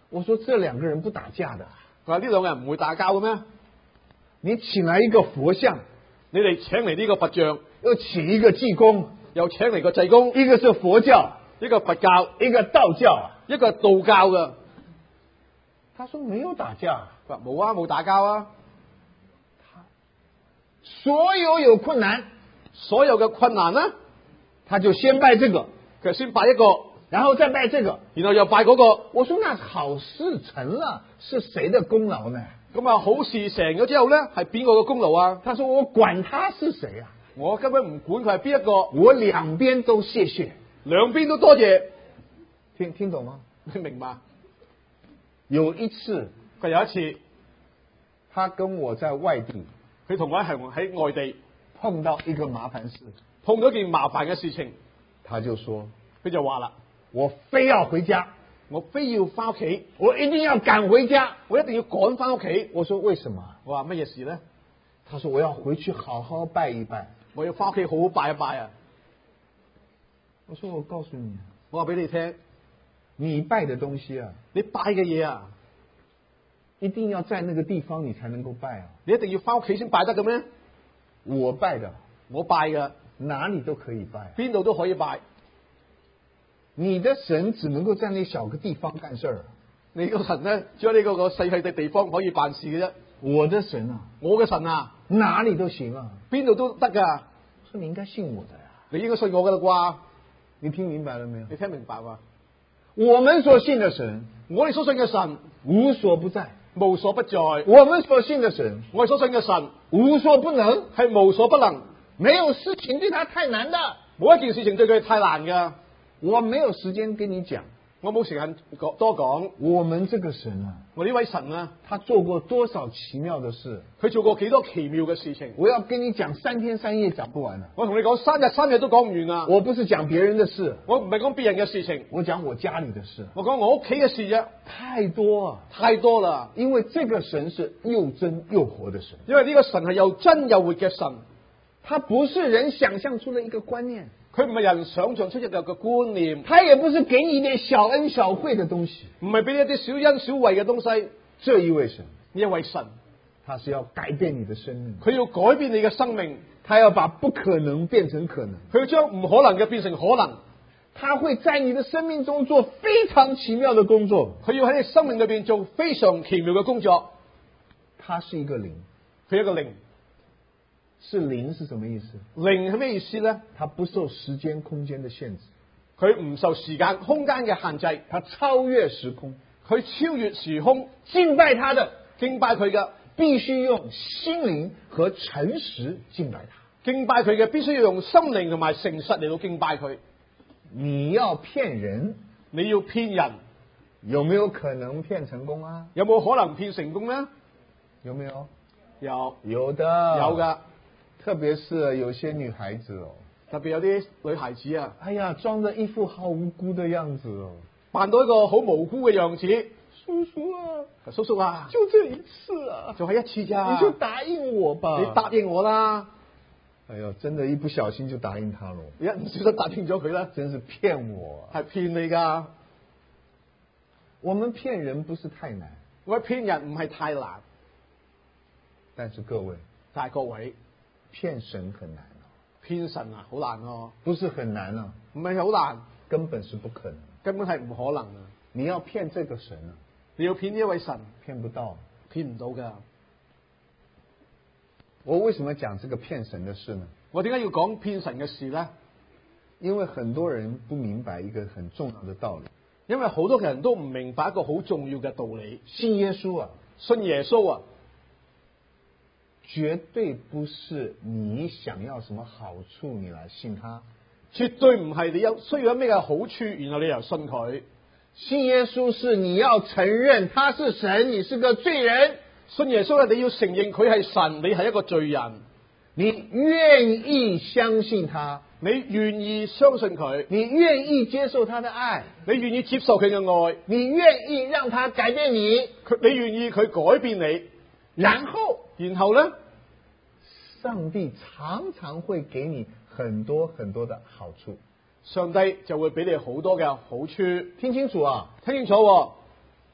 我说这兩個人不打架的， 佢話呢兩個人唔會打交嘅咩？ 你請來一個佛像， 你哋請嚟呢個佛像， 又請一個濟公， 又請嚟個濟公， 一個是佛教， 一個佛教， 一個道教， 一個係道教嘅。 他說沒有打架， 佢話冇啊，冇打交啊。 所有困難， 所有嘅困難呢， 他就先拜這個， 佢先拜一個， 然後再拜這個， 然後又拜嗰個。 我說那好事成了，是誰的功勞呢？ 咁啊，好事成咗之後咧，係邊個嘅功勞啊？ 他說我管他是誰啊， 我根本唔管佢係邊一個， 我兩邊都謝謝， 兩邊都多謝。 聽懂嗎？ 你明白？ 有一次， 佢有一次， 他跟我在外地， 佢同我喺外地碰到一個麻煩事， 碰到件麻煩嘅事情， 他就說， 佢就話啦， 我非要回家， 我非要翻屋企， 我一定要趕回家， 我一定要趕翻屋企。 我說為什麼？ 我話乜嘢事咧？ 他說我要回去好好拜一拜， 我要翻屋企好好拜一拜啊！ 我說我告訴你， 我話俾你聽， 你拜的東西啊， 你拜嘅嘢啊， 一定要在那個地方你才能夠拜啊！ 你一定要翻屋企先拜得嘅咩？ 我拜的， 我拜嘅， 哪裡都可以拜， 邊度都可以拜。 你的神只能夠在那小個地方幹事兒， 你個神咧，只有呢個細細嘅地方可以辦事嘅啫。 我的神啊， 我嘅神啊， 哪裡都行啊， 邊度都得噶。 說你應該信我的呀， 你應該信我噶啦啩？ 你聽明白了沒有？ 你聽明白嘛？ 我們所信的神， 我哋所信嘅神無所不在， 無所不在。 我們所信的神， 我哋所信嘅神無所不能， 係無所不能， 沒有事情對他太難的， 冇一件事情對佢太難噶。 我沒有時間跟你講， 我冇時間多講。 我們這個神啊， 我呢位神啊， 他做過多少奇妙的事， 佢做過幾多奇妙嘅事情。 我要跟你講3天3夜講不完啊！ 我同你講3日都講唔完啊！ 我不是講別人的事， 我唔係講別人嘅事情， 我講我家裏的事， 我講我屋企嘅事啫。 太多啊， 太多啦！ 因為這個神是又真又活的神， 因為呢個神係又真又活嘅神， 他不是人想象出的一個觀念， 佢唔係人想象出一個觀念， 他也不是給你一點小恩小惠的東西， 唔係俾你一啲小恩小惠嘅東西。 這一位神， 呢一位神， 他是要改變你的生命， 佢要改變你嘅生命， 他要把不可能變成可能， 佢要將唔可能嘅變成可能， 他會在你的生命中做非常奇妙的工作， 佢要喺你生命裏邊做非常奇妙嘅工作。 他是一個靈， 佢係一個靈， 是靈是什麼意思？ 靈係咩意思咧？ 他不受時間空間的限制， 佢唔受時間空間嘅限制， 他超越時空， 佢超越時空。 敬拜他的， 敬拜佢嘅必須用心靈和誠實敬拜他。 敬拜佢嘅必須要用心靈同埋誠實嚟到敬拜佢。 你要騙人， 你要騙人， 有沒有可能騙成功啊？ 有冇可能騙成功呢？ 有沒有？ 有的， 有噶。 特別是有些女孩子哦， 特別有啲女孩子啊， 哎呀，裝着一副好無辜的樣子哦， 扮到一個好無辜嘅樣子。 叔叔啊， 叔叔啊， 就這一次啊， 就係一次咋， 你就答應我吧， 你答應我啦。 哎呦，真的，一不小心就答應他了， 你一唔小心答應咗佢啦， 真是騙我， 係騙你噶。 我們騙人不是太難， 我騙人唔係太難， 但是各位， 但係各位， 騙神很難哦， 騙神啊，好難哦， 不是很難啊， 唔係好難， 根本是不可能， 根本係唔可能啊！ 你要騙這個神啊， 你要騙呢一位神， 騙不到， 騙唔到噶。 我為什麼講這個騙神的事呢？ 我點解要講騙神嘅事呢？ 因為很多人不明白一個很重要的道理， 因為好多人都唔明白一個好重要嘅道理。 信耶穌啊， 信耶穌啊， 絕對不是你想要什麼好處你來信他， 絕對唔係你有需要咩嘅好處，然後你又信佢。 信耶穌是你要承認他是神，你是個罪人。 信耶穌咧，你要承認佢係神，你係一個罪人。 你願意相信他， 你願意相信佢， 你願意接受他的愛， 你願意接受佢嘅愛， 你願意讓他改變你， 你願意佢改變你， 然後呢， 上帝常常會給你很多很多的好處， 上帝就會俾你好多嘅好處。 聽清楚啊， 聽清楚喎，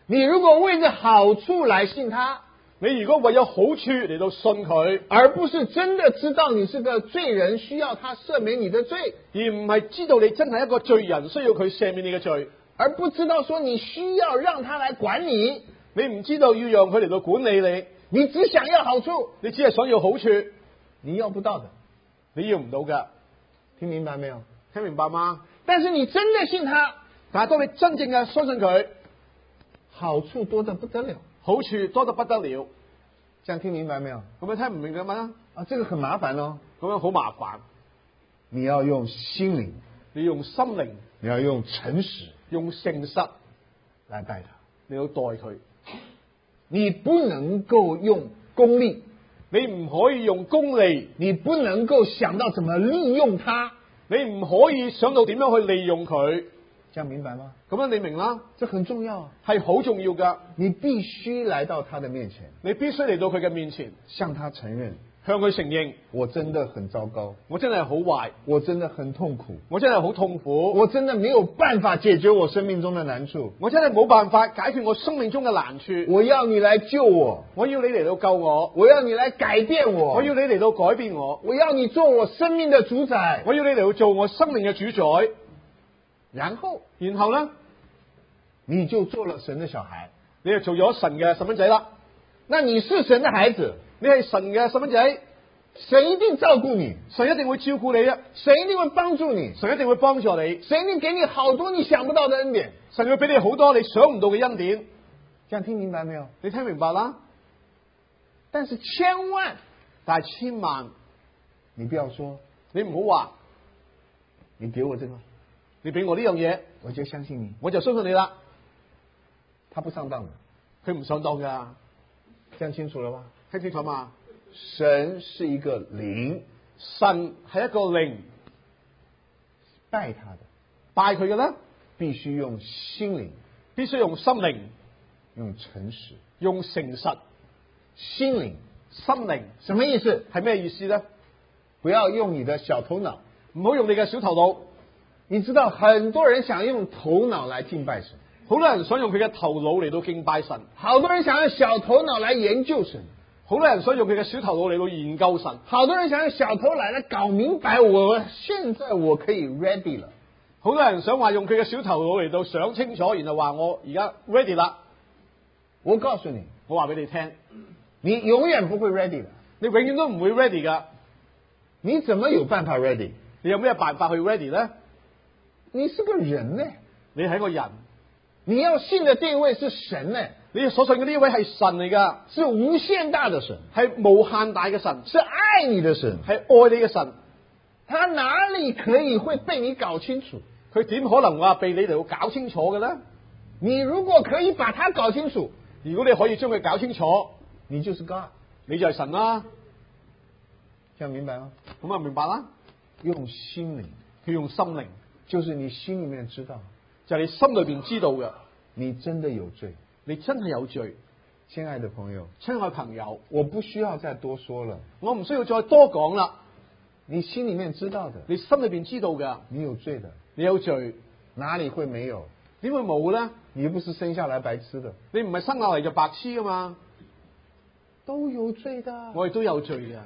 你如果為着好處來信他， 你如果為咗好處嚟到信佢， 而不是真的知道你是個罪人，需要他赦免你的罪， 而唔係知道你真係一個罪人，需要佢赦免你嘅罪， 而不知道說你需要讓他來管你， 你唔知道要讓佢嚟到管理你， 你只想要好處， 你只係想要好處， 你要不到的， 你要唔到㗎。 聽明白沒有？ 聽明白嗎？ 但是你真的信他， 但係當你真正嘅相信佢， 好處多得不得了， 好處多得不得了。 這樣聽明白沒有？ 咁樣聽唔明白嗎？ 啊，這個很麻煩哦。 咁樣好麻煩。 你要用心靈， 你用心靈， 你要用誠實， 用誠實來待他， 你要待佢。 你不能夠用功利， 你唔可以用功利， 你不能夠想到怎麼利用他， 你唔可以想到點樣去利用佢。 這樣明白嗎？ 咁樣你明啦， 這很重要， 係好重要噶。 你必須來到他的面前， 你必須嚟到佢嘅面前， 向他承認， 向佢承認， 我真的很糟糕， 我真係好壞， 我真的很痛苦， 我真係好痛苦， 我真的沒有辦法解決我生命中的難處， 我真係冇辦法解決我生命中嘅難處。 我要你來救我， 我要你嚟到救我， 我要你來改變我， 我要你嚟到改變我， 我要你做我生命的主宰， 我要你嚟到做我生命嘅主宰。 然後呢， 你就做了神的小孩， 你就做咗神嘅細蚊仔啦。 那你是神的孩子， 你係神嘅細蚊仔， 神一定照顧你， 神一定會照顧你啊， 神一定會幫助你， 神一定會幫助你， 神一定給你好多你想不到的恩典， 神會俾你好多你想唔到嘅恩典。 這樣聽明白沒有？ 你聽明白啦？ 但係千萬，你不要說， 你唔好話， 你給我這個， 你俾我呢樣嘢， 我就相信你， 我就相信你啦。 他不上當的， 佢唔上當噶， 這樣清楚了嗎？ 聽清楚嘛？ 神是一個靈， 神係一個靈， 拜他的， 拜佢嘅咧， 必須用心靈， 必須用心靈， 用誠實， 用誠實， 心靈， 心靈， 什麼意思？ 係咩意思咧？ 不要用你的小頭腦， 唔好用你嘅小頭腦。 你知道很多人想用頭腦來敬拜神， 好多人想用佢嘅頭腦嚟到敬拜神， 好多人想用小頭腦來研究神， 好多人想用佢嘅小頭腦嚟到研究神， 好多人想用小頭腦來搞明白我現在我可以 ready 了， 好多人想話用佢嘅小頭腦嚟到想清楚，然後話我而家 ready 啦。 我告訴你， 我話俾你聽， 你永遠不會 ready 的， 你永遠都唔會 ready 噶。 你怎麼有辦法 ready？ 你有咩辦法去 ready 咧？ 你是個人呢， 你係個人， 你要信的這位是神呢， 你所信嘅呢位係神嚟噶， 是無限大的神， 係無限大嘅神， 是愛你的神， 係愛你嘅神。 他哪裏可以會被你搞清楚？ 佢點可能話被你哋搞清楚嘅咧？ 你如果可以把他搞清楚， 如果你可以將佢搞清楚， 你就是 God， 你就係神啦。 這樣明白嗎？ 咁啊明白啦。 用心靈， 佢用心靈， 就是你心裏面知道， 就係你心裏邊知道嘅， 你真的有罪， 你真係有罪。 親愛的朋友， 親愛朋友， 我不需要再多說了， 我唔需要再多講啦。 你心裏面知道的， 你心裏邊知道嘅， 你有罪的， 你有罪， 哪裏會沒有？ 點會冇咧？ 你不是生下來白痴的， 你唔係生下嚟就白痴噶嘛？ 都有罪的， 我哋都有罪嘅。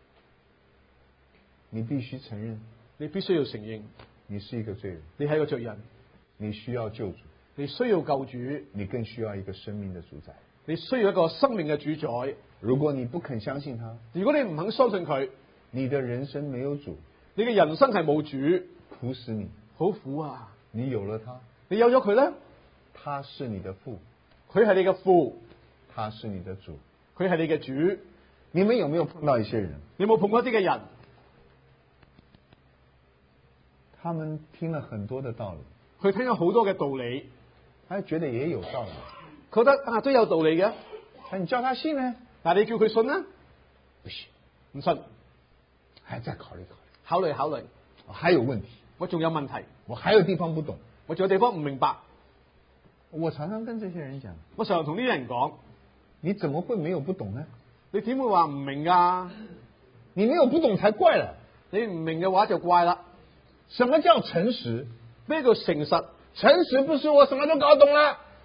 你必須承認， 你必須要承認， 你是一個罪人， 你係一個罪人， 你需要救主， 你需要救主， 你更需要一個生命的主宰， 你需要一個生命嘅主宰。 如果你不肯相信他， 如果你唔肯相信佢， 你的人生沒有主， 你嘅人生係冇主， 苦死你， 好苦啊！ 你有了他， 你有咗佢咧， 他是你的父， 佢係你嘅父， 他是你的主， 佢係你嘅主。 你們有沒有碰到一些人？ 你有冇碰過一啲嘅人？ 他們聽了很多的道理， 佢聽咗好多嘅道理， 他覺得也有道理， 覺得啊都有道理嘅。 但你叫他信呢？ 但係你叫佢信呢？ 不信， 唔信， 還再考慮考慮考慮。 我還有問題， 我仲有問題， 我還有地方不懂， 我仲有地方唔明白。 我常常跟這些人講， 我常常同呢啲人講， 你怎麼會沒有不懂呢？ 你點會話唔明㗎？ 你沒有不懂才怪了。 你唔明嘅話就怪啦。 什麼叫誠實？ 咩叫誠實？ 誠實不是我什麼都搞懂了，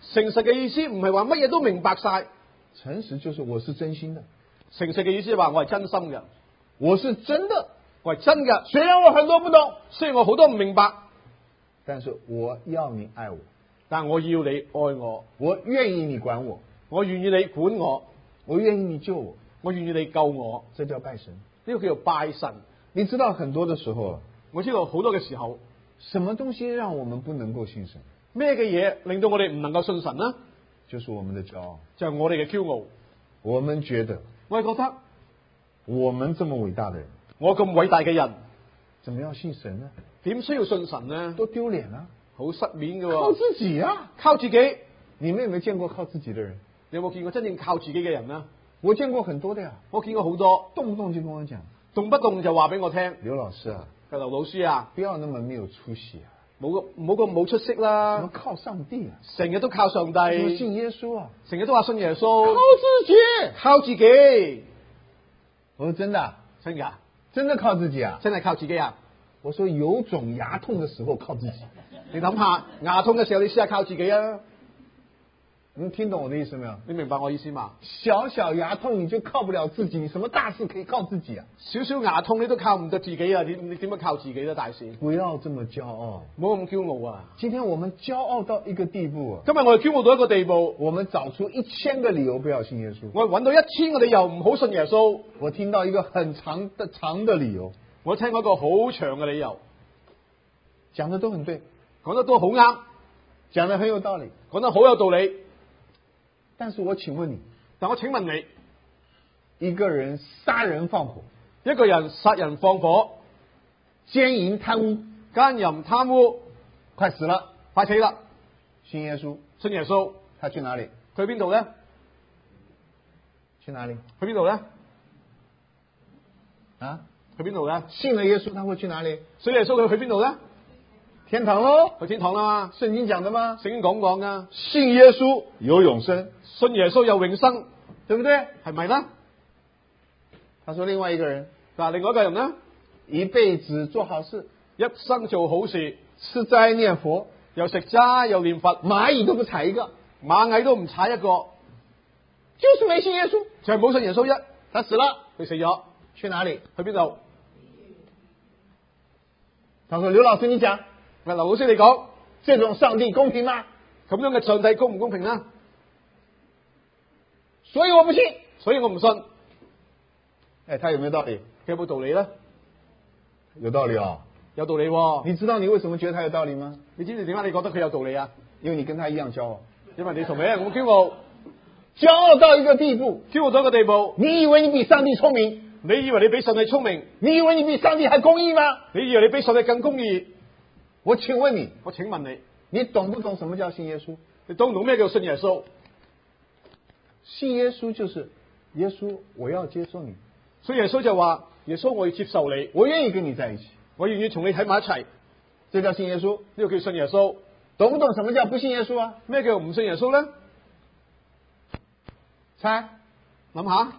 誠實嘅意思唔係話乜嘢都明白晒， 誠實就是我是真心的， 誠實嘅意思係話我係真心嘅， 我是真的， 我係真嘅。 雖然我很多不懂， 雖然我好多唔明白， 但是我要你愛我， 但我要你愛我， 我願意你管我， 我願意你管我， 我願意你救我， 我願意你救我， 這叫拜神。 呢個叫做拜神。 你知道很多的時候， 我知道好多嘅時候， 什麼東西讓我們不能夠信神？ 咩嘅嘢令到我哋唔能夠信神呢？ 就是我們的驕傲， 就係我哋嘅驕傲。 我們覺得我係覺得我們這麼偉大的人， 我咁偉大嘅人， 怎麼要信神呢？ 點需要信神呢？ 多丟臉啊！ 好失面嘅喎， 靠自己啊！ 靠自己。 你們有沒有見過靠自己的人？ 你有冇見過真正靠自己嘅人呢？ 我見過很多的呀， 我見過好多， 動不動就跟我講， 動不動就話俾我聽， 劉老師啊， 劉老師啊， 不要那麼沒有出息啊， 唔好咁冇出息什麼啦， 靠上帝啊， 成日都靠上什麼帝， 信耶穌啊， 成日都話信耶靠穌， 自己。 靠自己， 我說真的啊， 真㗎， 真的靠自己啊。 真係靠自己啊！ 我說有種牙痛的時候靠自己， 你諗下，牙痛嘅時候，你試下靠自己啊！ 你聽懂我的意思沒有？ 你明白我意思嘛？ 小小牙痛你就靠不了自己，你什麼大事可以靠自己啊？ 少少牙痛你都靠唔到自己啊！你點樣靠自己咧？大事不要這麼驕傲， 唔好咁驕傲啊！ 今天我們驕傲到一個地步啊， 今日我哋驕傲到一個地步， 我們找出1000個理由不要信耶穌。 我揾到1000個理由唔好信耶穌。 我聽到一個很長的理由， 我聽過一個好長嘅理由， 講得都很對， 講得都好啱， 講得很有道理， 講得好有道理。 但是我請問你， 但我請問你， 一個人殺人放火， 一個人殺人放火、 奸淫貪污， 奸淫貪污， 快死了， 快死啦！ 信耶穌， 信耶穌， 他去哪裡？ 去邊度咧？ 去哪裡？ 去邊度咧？ 啊？ 去邊度咧？ 信了耶穌，他會去哪裡？ 信耶穌佢去邊度咧？ 天堂咯， 去天堂啦嘛！ 聖經講的嗎？ 聖經講噶， 信耶穌有永生， 信耶穌有永生， 對不對？ 係咪咧？ 他說另外一個人， 嗱，另外一個人咧， 一輩子做好事， 一生做好事， 吃齋念佛， 又食齋又念佛， 螞蟻都不踩一個， 螞蟻都唔踩一個， 就是沒信耶穌， 就係冇信耶穌一， 他死了， 佢死咗， 去哪裡？ 去邊度？ 他說劉老師你講， 劉老師你講， 這種上帝公平嗎？ 咁樣嘅上帝公唔公平呢？ 所以我不信， 所以我唔信。 哎，他有沒有道理？ 佢有冇道理咧？ 有道理哦， 有道理喎。 你知道你為什麼覺得他有道理嗎？ 你知唔知點解你覺得佢有道理啊？ 因為你跟他一樣驕傲， 因為你同佢一樣咁驕傲， 驕傲到一個地步， 驕傲到一個地步， 你以為你比上帝聰明？ 你以為你比上帝聰明？ 你以為你比上帝還公義嗎？ 你以為你比上帝更公義？ 我請問你， 我請問你， 你懂不懂什麼叫信耶穌？ 你懂唔懂咩叫信耶穌？ 信耶穌就是耶穌，我要接受你。 所以耶穌就話：耶穌，我要接受你， 我願意跟你在一起， 我願意同你喺埋一齊。 這叫信耶穌。 呢個叫信耶穌。 懂不懂什麼叫不信耶穌啊？ 咩叫唔信耶穌咧？ 猜， 諗下，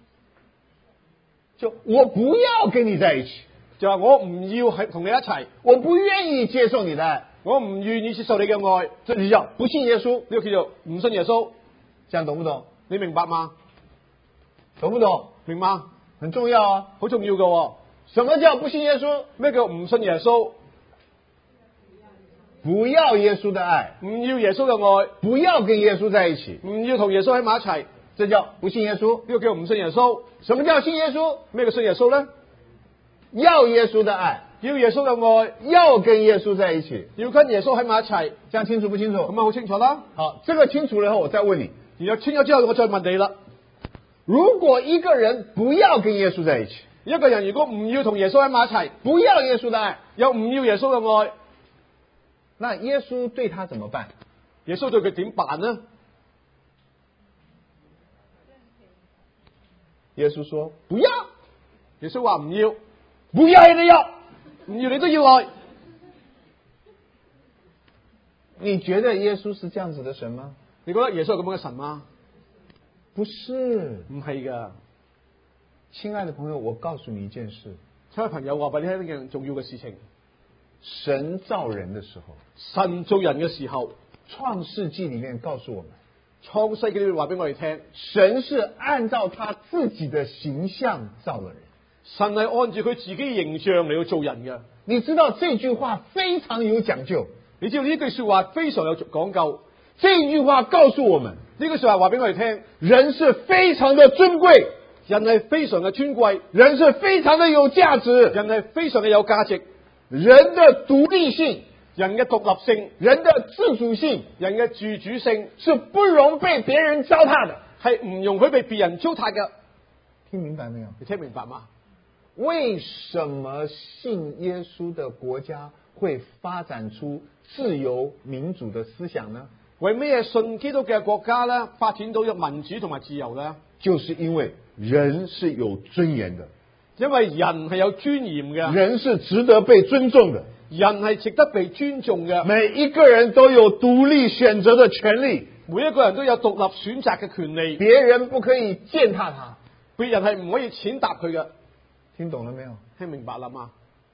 就我不要跟你在一起， 就話我唔要係同你一齊， 我不願意接受你的愛， 我唔願意接受你嘅愛， 這就叫不信耶穌。 呢個叫做唔信耶穌。 這樣懂不懂？ 你明白嗎？ 懂不懂？ 明白， 很重要啊， 好重要嘅喎。 什麼叫不信耶穌？ 咩叫唔信耶穌？ 不要耶穌的愛， 唔要耶穌嘅愛， 不要跟耶穌在一起， 唔要同耶穌喺埋一齊， 這叫不信耶穌。 呢個叫唔信耶穌。 什麼叫信耶穌？ 咩叫信耶穌咧？ 要耶穌的愛， 要耶穌嘅愛， 要跟耶穌在一起， 要跟耶穌喺埋一齊， 這樣清楚不清楚？ 咁啊好清楚啦。 好，這個清楚了以後，我再問你， 然後清咗之後，我再問你啦。 如果一個人不要跟耶穌在一起， 一個人如果唔要同耶穌喺埋一齊， 不要耶穌的愛， 又唔要耶穌嘅愛， 那耶穌對他怎麼辦？ 耶穌對佢點辦呢？ 耶穌說不要， 耶穌話唔要， 不要也得要， 唔要你都要愛。 你覺得耶穌是這樣子的神嗎？ 你覺得耶穌係咁樣嘅神嗎？ 不是， 唔係噶。 親愛的朋友，我告訴你一件事， 親愛朋友，話俾你聽一件重要嘅事情。 神造人的時候， 神造人嘅時候， 創世紀裡面告訴我們， 創世記裏面話俾我哋聽， 神是按照他自己的形象造了人。 神係按照佢自己形象嚟去做人嘅。 你知道這句話非常有講究， 你知道呢句說話非常有講究。 這句話告訴我們， 呢句說話話俾我哋聽， 人是非常的尊貴， 人係非常嘅尊貴， 人是非常的有價值， 人係非常嘅有價值， 人的獨立性， 人嘅獨立性， 人的自主性， 人嘅自主性是不容被別人糟蹋的， 係唔容許被別人糟蹋嘅。 聽明白沒有？ 你聽明白嗎？ 為什麼信耶穌的國家會發展出自由民主的思想呢？ 為咩信基督嘅國家咧發展到有民主同埋自由咧？ 就是因為人是有尊嚴的， 因為人係有尊嚴嘅， 人是值得被尊重的， 人係值得被尊重嘅， 每一個人都有獨立選擇的權利， 每一個人都有獨立選擇嘅權利， 別人不可以踐踏他， 別人係唔可以踐踏佢嘅。 聽懂了沒有？ 聽明白啦嘛？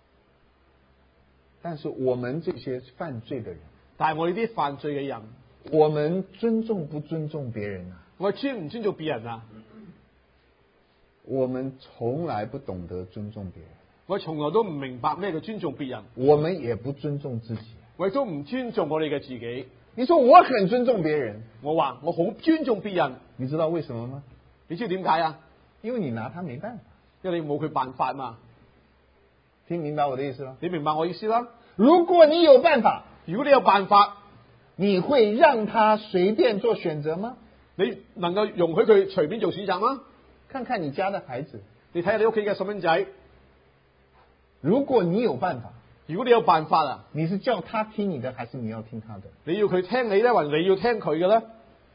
但是我們這些犯罪的人， 但係我哋啲犯罪嘅人， 我們尊重不尊重別人啊？ 我哋尊唔尊重別人啊？ 我們從來不懂得尊重別人， 我從來都唔明白咩叫尊重別人， 我們也不尊重自己， 我亦都唔尊重我哋嘅自己。 你說我很尊重別人， 我話我好尊重別人， 你知道為什麼嗎？ 你知道點解啊？ 因為你拿他沒辦法， 因為你冇佢辦法嘛。 聽明白我的意思嗎？ 你明白我意思啦？ 如果你有辦法， 如果你有辦法， 你會讓他隨便做選擇嗎？ 你能夠容許佢隨便做選擇嗎？ 看看你家的孩子， 你睇下你屋企嘅細蚊仔， 如果你有辦法， 如果你有辦法啊， 你是叫他聽你的，還是你要聽他的？ 你要佢聽你咧，還是你要聽佢嘅咧？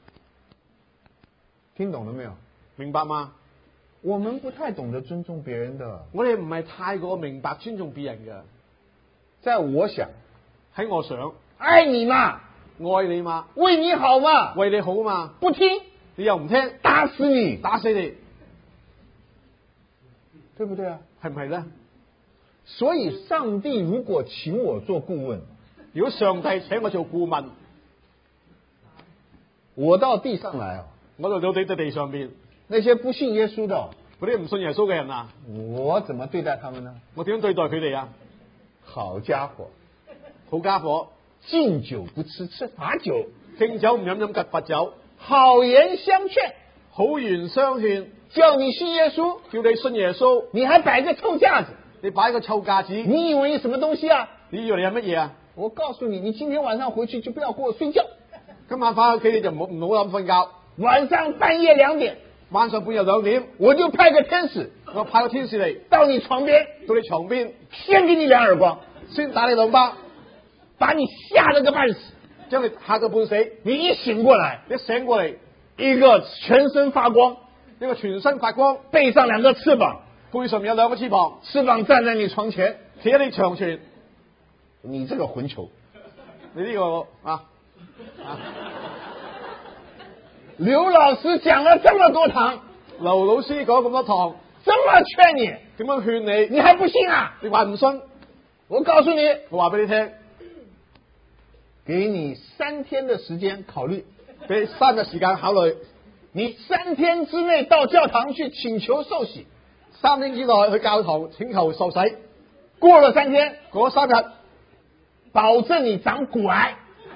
聽懂了沒有？ 明白嗎？ 我們不太懂得尊重別人的。 我哋唔係太過明白尊重別人嘅。 在我想， 喺我想， 愛你嘛， 愛你嘛， 為你好嘛， 為你好嘛， 不聽你又唔聽， 打死你， 打死你， 對不對啊？ 係唔係咧？ 所以上帝如果請我做顧問， 如果上帝請我做顧問， 我到地上來， 我就到你嘅地上邊， 那些不信耶穌的， 嗰啲唔信耶穌嘅人啊， 我怎麼對待他們呢？ 我點樣對待佢哋啊？ 好家伙， 好家伙， 敬酒不吃吃罰酒， 敬酒唔飲飲罰酒， 好言相勸， 好言相勸， 叫你信耶穌， 叫你信耶穌， 你還擺個臭架子， 你擺個臭架子， 你以為你什麼東西啊？ 你以為你係乜嘢啊？ 我告訴你，你今天晚上回去就不要給我睡覺， 今晚翻屋企你就唔好諗瞓覺， 晚上半夜2點， 晚上半夜2點， 我就派個天使， 我派個天使嚟到你床邊， 到你床邊， 先給你2耳光， 先打你2巴， 把你嚇得個半死， 將你嚇個半死， 你一醒過來， 一醒過嚟， 一個全身發光， 一個全身發光， 背上2個翅膀， 背上有2個翅膀， 翅膀站在你床前， 企喺你床前， 你這個混球， 你呢個啊， 劉老師講了這麼多堂， 劉老師講咁多堂， 這麼勸你， 點樣勸你？ 你還不信啊？ 你還唔信？ 我告訴你， 我話俾你聽， 給你3天的時間考慮， 俾3日時間考慮， 你3天之內到教堂去請求受洗 ，3天之內去教堂請求受洗， 過了3天， 過咗3日， 保證你長骨癌。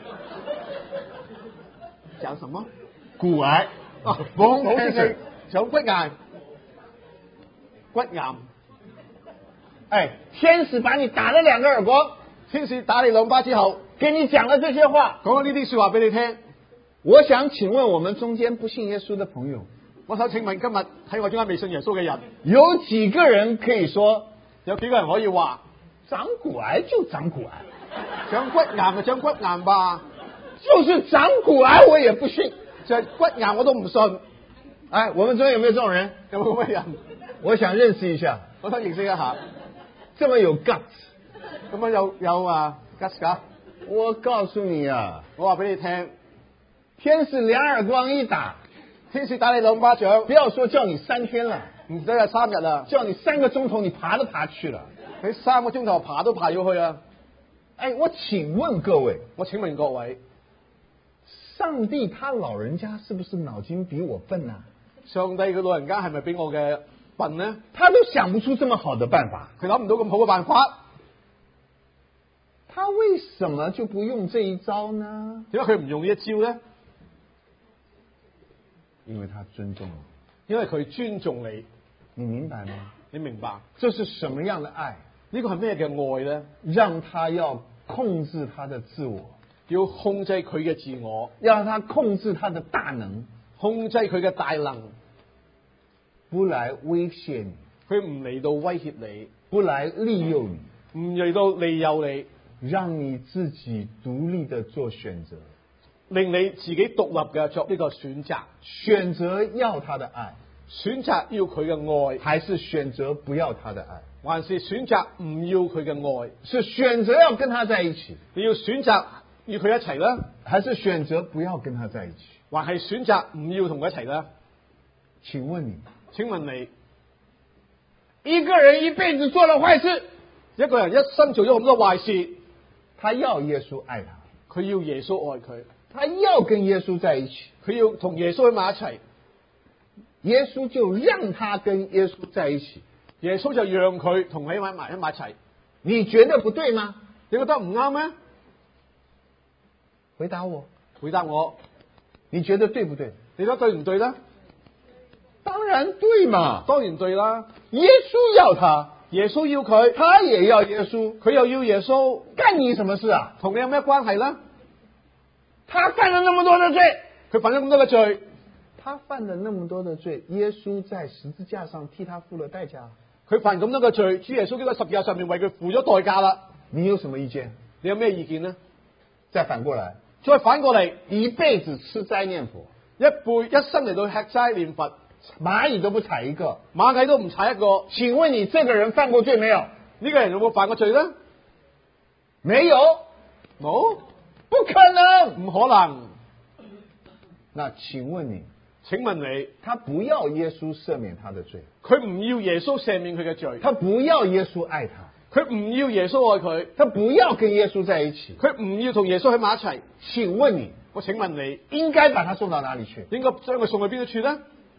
長什麼？ 骨癌啊， 冇好似你長骨癌，骨癌。 哎，天使把你打了2個耳光， 天使打你2巴之後， 跟你講了這些話， 講咗呢啲說話俾你聽。 我想請問我們中間不信耶穌的朋友， 我想請問今日喺我中間未信耶穌嘅人， 有幾個人可以說， 有幾個人可以話長骨癌就長骨癌， 長骨癌就長骨癌吧？ 就是長骨癌我也不信， 就係骨癌我都唔信。 哎，我們中間有沒有這種人？ 有冇咁嘅人？ 我想認識一下， 我想認識一下， 這麼有 guts， 咁樣有啊 guts 㗎？ 我告訴你啊， 我話俾你聽， 天使2耳光一打， 天使打你2巴掌， 不要說叫你3天了， 唔使係3日啦， 叫你3個鐘頭你爬都爬去了， 你3個鐘頭爬都爬咗去啊！ 哎，我請問各位， 我請問各位， 上帝他老人家是不是腦筋比我笨啊？ 上帝嘅老人家係咪比我嘅笨呢？ 他都想不出這麼好的辦法， 佢諗唔到咁好嘅辦法， 他為什麼就不用這一招呢？ 點解佢唔用呢一招呢？ 因為他尊重你， 因為佢尊重你， 你明白嗎？ 你明白？ 這是什麼樣的愛？ 呢個係咩嘅愛呢？ 讓他要控制他的自我， 要控制佢嘅自我， 讓他控制他的大能， 控制佢嘅大能， 不來威脅你， 佢唔嚟到威脅你， 不來利誘你， 唔嚟到利誘你， 讓你自己獨立的做選擇， 令你自己獨立嘅作呢個選擇， 選擇要他的愛， 選擇要佢嘅愛， 還是選擇不要他的愛？ 還是選擇唔要佢嘅愛？ 是選擇要跟他在一起， 你要選擇與佢一齊啦， 還是選擇不要跟他在一起？ 還係選擇唔要同佢一齊啦？ 請問你， 請問你， 一個人一輩子做了壞事， 一個人一生做咗咁多壞事， 他要耶穌愛他， 佢要耶穌愛佢， 他要跟耶穌在一起， 佢要同耶穌喺埋一齊， 耶穌就讓他跟耶穌在一起， 耶穌就讓佢同佢喺埋一齊。 你覺得不對嗎？ 你覺得唔啱咩？ 回答我， 回答我， 你覺得對不對？ 你覺得對唔對咧？ 當然對嘛， 當然對啦。 耶穌要他， 耶穌要佢， 他也要耶穌， 佢又要耶穌， 干你什麼事啊？ 同你有咩關係咧？ 他犯了那麼多的罪， 佢犯咗咁多嘅罪， 他犯了那麼多的罪，耶穌在十字架上替他付了代價， 佢犯咁多嘅罪，主耶穌喺個十字架上面為佢付咗代價啦。 你有什麼意見？ 你有咩意見呢？ 再反過來， 再反過嚟， 一輩子吃齋念佛， 一生嚟到吃齋念佛， 螞蟻都不踩一個， 螞蟻都唔踩一個。 請問你這個人犯過罪沒有？ 呢個人有冇犯過罪呢？ 沒有， 冇， 不可能， 唔可能。 那請問你， 請問你， 他不要耶穌赦免他的罪， 佢唔要耶穌赦免佢嘅罪， 他不要耶穌愛他， 佢唔要耶穌愛佢， 他不要跟耶穌在一起， 佢唔要同耶穌喺埋一齊。 請問你， 我請問你， 應該把他送到哪裡去？ 應該將佢送去邊度處呢？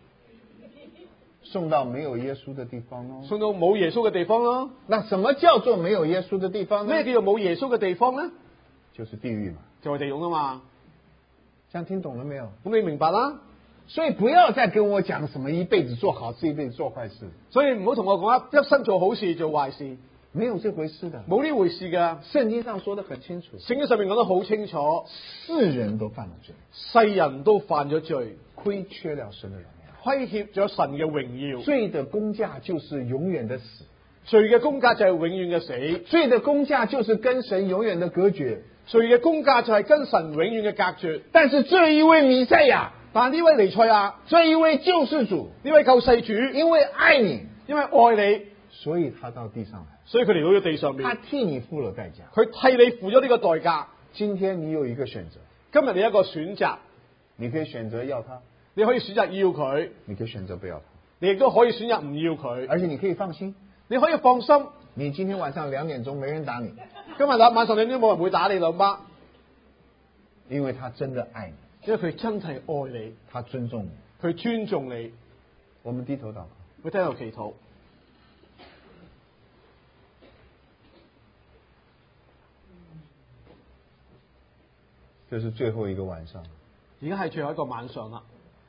送到沒有耶穌的地方哦。 送到冇耶穌嘅地方咯。 那什麼叫做沒有耶穌的地方呢？ 咩叫做冇耶穌嘅地方呢？ 就是地獄嘛， 就係地獄啊嘛。 這樣聽懂了沒有？ 咁你明白啦。 所以不要再跟我講什麼一輩子做好事，一輩子做壞事， 所以唔好同我講一生做好事做壞事， 沒有這回事的， 冇呢回事噶。 聖經上說得很清楚， 聖經上面講得好清楚， 世人都犯了罪， 世人都犯咗罪， 虧缺了神的榮耀， 虧欠咗神嘅榮耀。 罪的工價就是永遠的死， 罪嘅工價就係永遠嘅死， 罪的工價就是跟神永遠的隔絕， 罪嘅工價就係跟神永遠嘅隔絕。 但是這一位彌賽亞， 但呢位彌賽亞， 這一位救世主， 呢位救世主， 因為愛你， 因為愛你， 所以他到地上來， 所以佢嚟到咗地上面， 他替你付了代價， 佢替你付咗呢個代價。 今天你有一個選擇， 今日你有一個選擇， 你可以選擇要他， 你可以選擇要佢， 你可以選擇不要他， 你亦都可以選擇唔要佢， 而且你可以放心， 你可以放心。 你今天晚上2點鐘沒人打你， 今日晚上2點冇人會打你兩巴， 因為他真的愛你， 因為佢真係愛你， 他尊重你， 佢尊重你。 我們低頭禱告， 會低頭祈禱。 這是最後一個晚上， 而家係最後一個晚上啦。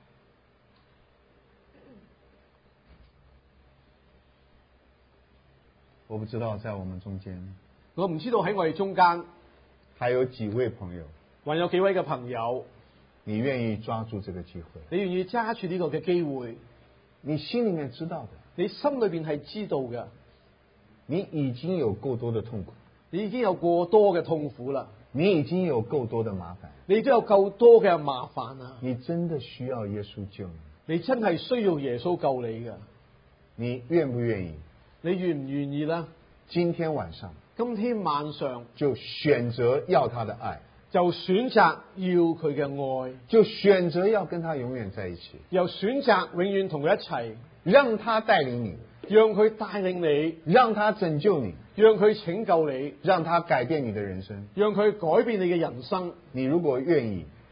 我不知道在我們中間， 我唔知道喺我哋中間還有幾位朋友， 還有幾位嘅朋友， 你願意抓住這個機會， 你願意揸住呢個嘅機會， 你心裏面知道的， 你心裏邊係知道嘅， 你已經有夠多的痛苦， 你已經有過多嘅痛苦啦， 你已經有夠多的麻煩， 你都有夠多嘅麻煩啊！ 你真的需要耶穌救你， 你真係需要耶穌救你嘅， 你願不願意？ 你願唔願意呢？ 今天晚上， 今天晚上就選擇要他的愛， 就選擇要佢嘅愛， 就選擇要跟他永遠在一起， 又選擇永遠同佢一齊， 讓他帶領你， 讓佢帶領你， 讓他拯救你， 讓佢拯救你， 讓他改變你的人生。 讓佢改變你嘅人生。 你如果願意，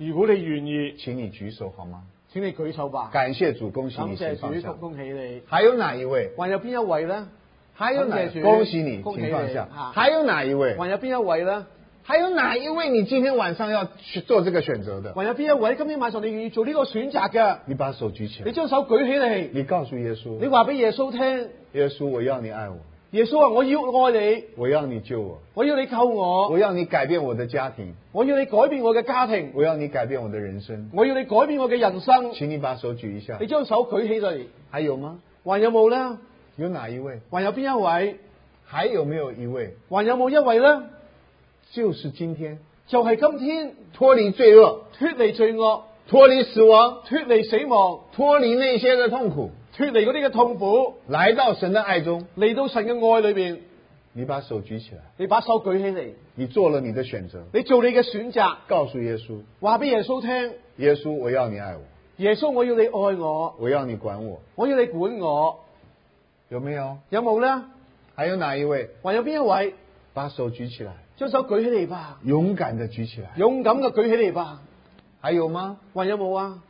如果你願意， 请你举手好吗？ 請你舉手吧。 感謝主，恭喜感你， 謝主， 請放下。 恭喜你。 還有哪一位？ 還有邊一位呢？ 還有哪感謝主恭喜你， 恭喜請放下。 你啊還有哪一位？ 還有邊一位呢？ 還有哪一位？你今天晚上要去做這個選擇的？ 還有邊一位今天晚上你願意做呢個選擇嘅？ 你把手舉起來， 你將手舉起嚟， 你告訴耶穌， 你話俾耶穌聽， 耶穌，我要你愛我， 耶穌話我要愛你， 我要你救我， 我要你救我， 我要你改變我的家庭， 我要你改變我嘅家庭， 我要你改變我的人生。 我要你改變我嘅人生。 請你把手舉一下你。將手舉起嚟， 還有嗎？ 還有冇呢？ 有哪一位？ 還有邊一位？ 還有沒有一位？ 還有冇一位呢？ 就是今天就係今天脫離罪惡、 脫離罪惡、 脫離死亡、 脫離死亡、 脫離那些的痛苦， 脫離嗰啲嘅痛苦， 來到神的愛中。 嚟到神嘅愛裏邊， 你把手舉起來， 你把手舉起嚟， 你做了你的選擇， 你做你嘅選擇， 告訴耶穌， 話俾耶穌聽， 耶穌，我要你愛我， 耶穌我要你愛我， 我要你管我， 我要你管我， 有沒有？ 有冇呢？ 還有哪一位？ 還有邊一位？ 把手舉起來， 將手舉起嚟吧， 勇敢的舉起來。 勇敢嘅舉起嚟吧。 還有嗎？ 還有冇啊？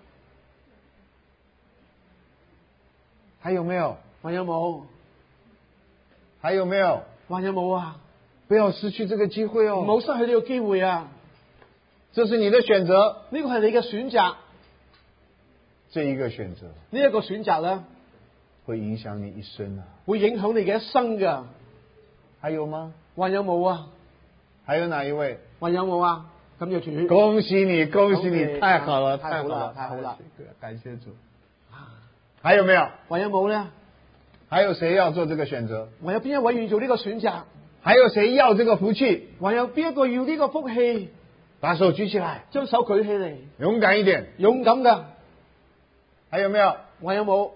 還有沒有？ 還有冇？ 還有沒有？ 還有冇啊？ 不要失去這個機會唔哦， 好失去呢個機會啊！ 這是你的選擇， 呢個係你嘅選擇， 這一個選擇呢一個選擇咧， 會影響你一生啊。 會影響你嘅一生噶。 還有嗎？ 還有冇啊？ 還有哪一位？ 還有冇啊？咁就主， 恭喜你，恭喜恭喜你，太好了， 太好了了， 太好了， 感謝主。還有沒有？ 還有冇咧？ 還有誰要做這個選擇？ 還有邊一位願意做呢個選擇？ 還有誰要這個福氣？ 還有邊一個要呢個福氣？ 把手舉起來， 將手舉起嚟， 勇敢一點。 勇敢噶。 還有沒有？ 還有冇？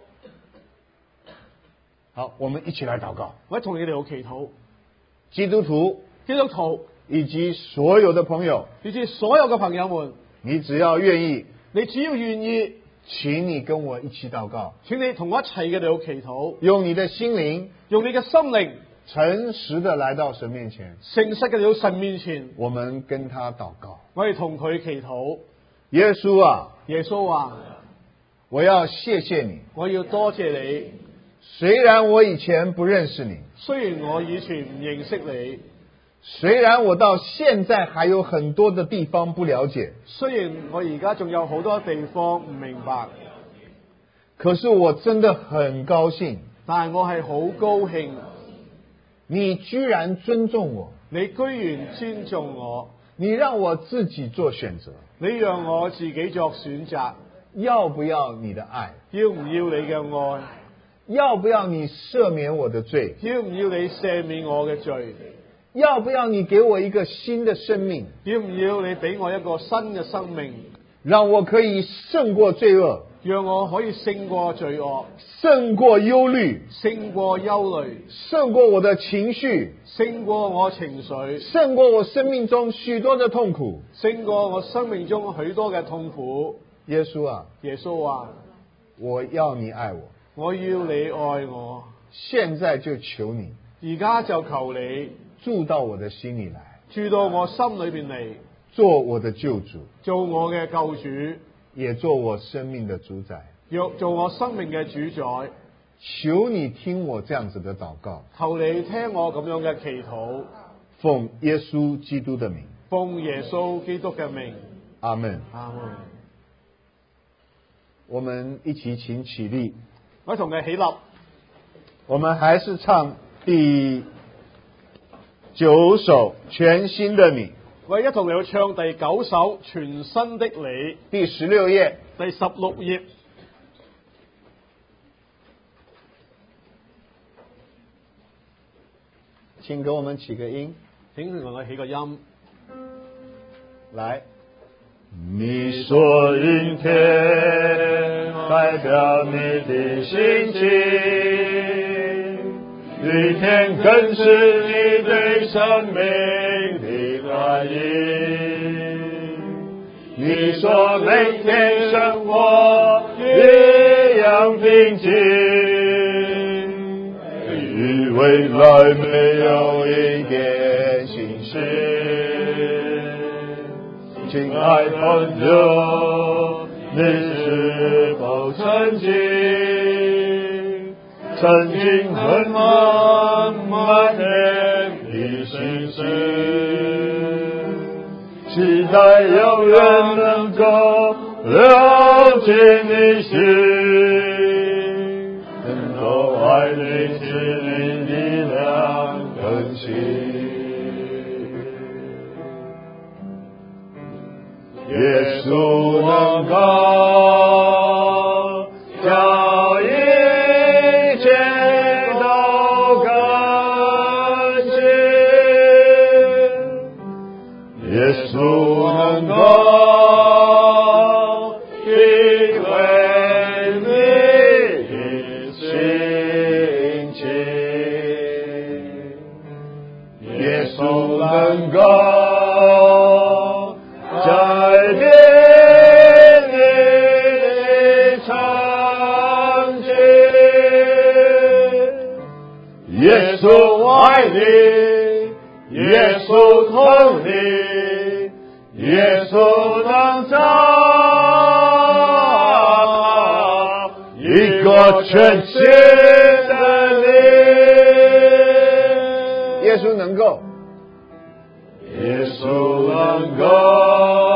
好，我們一起來禱告。 我同你哋好祈禱， 基督徒基督徒以及所有的朋友， 以至所有嘅朋友們， 你只要願意， 你只要願意， 請你跟我一起禱告， 請你同我一齊嘅嚟到祈禱， 用你的心靈用你嘅心靈誠實的來到神面前， 誠實嘅嚟到神面前， 我們跟他禱告。 我哋同佢祈禱。 耶穌啊， 耶穌話： 我要謝謝你， 我要多謝你。 雖然我以前不認識你， 雖然我以前唔認識你， 雖然我到現在還有很多的地方不了解， 雖然我而家仲有好多地方唔明白， 可是我真的很高興， 但係我係好高興， 你居然尊重我， 你居然尊重我， 你讓我自己做選擇， 你讓我自己作選擇， 要不要你的愛？ 要唔要你嘅愛？ 要不要你赦免我的罪？ 要唔要你赦免我嘅罪？ 要不要你給我一個新的生命？ 要唔要你俾我一個新嘅生命， 讓我可以勝過罪惡， 讓我可以勝過罪惡， 勝過憂慮， 勝過憂慮， 勝過我的情緒， 勝過我情緒， 勝過我生命中許多的痛苦。 勝過我生命中許多嘅痛苦。 耶穌啊， 耶穌話： 我要你愛我， 我要你愛我， 現在就求你而家就求你住到我的心裡來， 住到我心裏邊嚟， 做我的救主， 做我嘅救主， 也做我生命的主宰。 若做我生命嘅主宰。 求你聽我這樣子的禱告， 求你聽我咁樣嘅祈禱， 奉耶穌基督的名， 奉耶穌基督嘅名， 阿門。 阿門。 我們一起請起立， 我同佢起立， 我們還是唱第9首全新的你， 我哋一同嚟去唱第9首全新的你， 第16頁， 第16頁。 請給我們起個音， 請同我起個音。 來，你說陰天代表你的心情，雨天更是你對生命的愛意。你說每天生活一樣平靜，與未來沒有一點心事。 亲爱朋友，你是否曾经很满天的星星，期待有人能够了解你心，能够爱你心灵力量更新。耶稣能够叫一切都更新，耶稣能够体会你的心情，耶稣能够改变你的场景，耶稣爱你，耶稣疼你，耶稣能造一个全新的你，耶稣能够，耶稣能够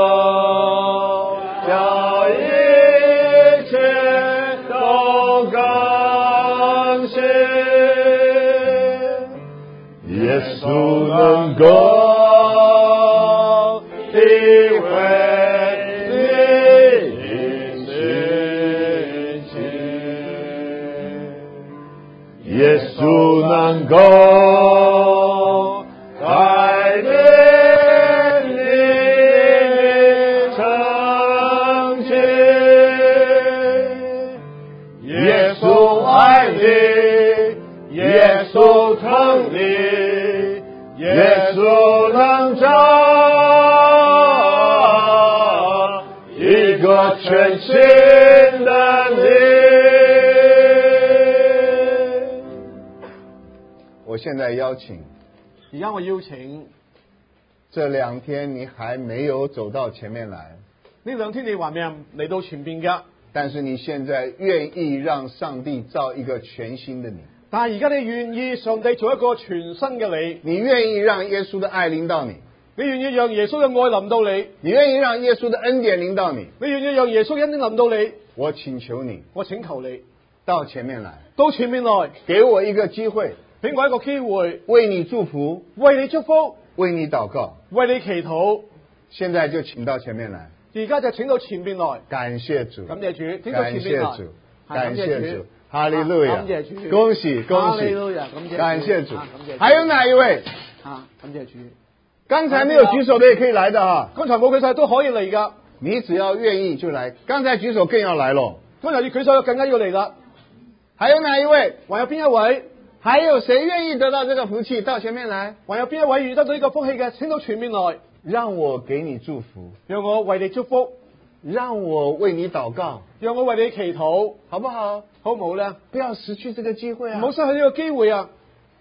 耶稣能够体会你的心情，耶稣能够改变你的场景，耶稣爱你，耶稣疼你，耶稣能造一个全新的你。我现在邀請， 而家我邀請這2天你還沒有走到前面來， 呢2天你還未嚟到前邊㗎， 但是你現在願意讓上帝造一個全新的你。 但係而家你願意上帝做一個全新嘅你， 你願意讓耶穌的愛臨到你， 你願意讓耶穌嘅愛臨到你， 你願意讓耶穌的恩典臨到你， 你願意讓耶穌嘅恩典臨到你， 我請求你， 我請求你到前面來， 到前面來， 給我一個機會， 俾我一個機會， 為你祝福， 為你祝福， 為你禱告， 為你祈禱。 現在就請到前面來， 而家就請到前面來， 感謝主， 感謝主，請到前面來， 感謝主，感謝主。哈利路亞！ 感謝主， 恭喜恭喜！ 哈利路亞！ 感謝主！ 感謝主！ 還有哪一位？ 感謝主！ 剛才沒有舉手的也可以來的哈。 剛才冇舉手都可以嚟㗎。 你只要願意就來。剛才舉手更要來咯。 剛才要舉手更加要嚟啦。 還有哪一位？ 還有邊一位？ 還有誰願意得到這個福氣？到前面來。 還有邊一位願意得到呢個福氣嘅？請到前面來。 讓我給你祝福， 讓我為你祝福， 讓我為你禱告， 讓我為你祈禱， 好不好？ 好唔好咧？ 不要失去這個機會啊！ 唔好失去呢個機會啊！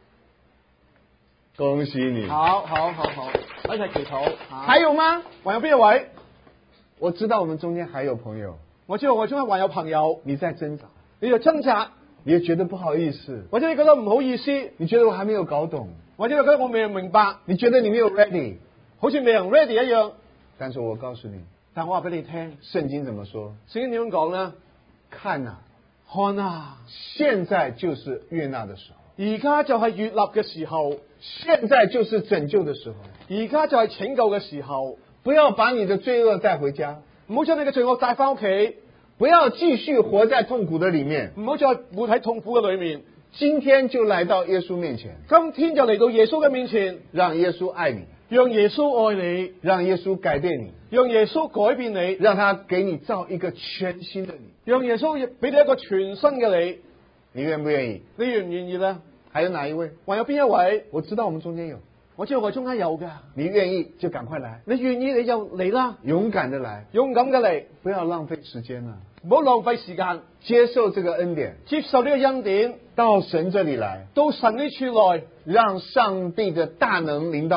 恭喜你！ 好，一齊祈禱。 還有嗎？ 還有邊一位？ 我知道我們中間還有朋友， 我知道我中間還有朋友， 你在掙扎， 你就掙扎， 你也覺得不好意思， 或者你覺得唔好意思， 你覺得我還沒有搞懂， 或者你覺得我未明白， 你覺得你沒有 ready， 好似未人 ready 一樣。 但是我告訴你， 但我話俾你聽， 聖經怎麼說？ 聖經點樣講呢？ 看啊， 看啊， 現在就是悅納的時候， 而家就係悅納嘅時候， 現在就是拯救的時候， 而家就係拯救嘅時候。 不要把你的罪惡帶回家， 唔好將你嘅罪惡帶翻屋企， 不要繼續活在痛苦的裡面， 唔好再活喺痛苦嘅裏面。 今天就來到耶穌面前， 今天就嚟到耶穌嘅面前， 讓耶穌愛你， 讓耶穌愛你， 讓耶穌改變你， 讓耶穌改變你， 讓他給你造一個全新的你， 讓耶穌俾你一個全新嘅你。 你願不願意？ 你願唔願意呢？ 還有哪一位？ 還有邊一位？ 我知道我們中間有， 我知道我中間有㗎。 你願意就趕快來， 你願意你就嚟啦， 勇敢的來， 勇敢嘅嚟， 不要浪費時間啊！ 唔好浪費時間， 接受這個恩典， 接受呢個恩典， 到神這裡來， 到神呢處來， 讓上帝的大能臨到你，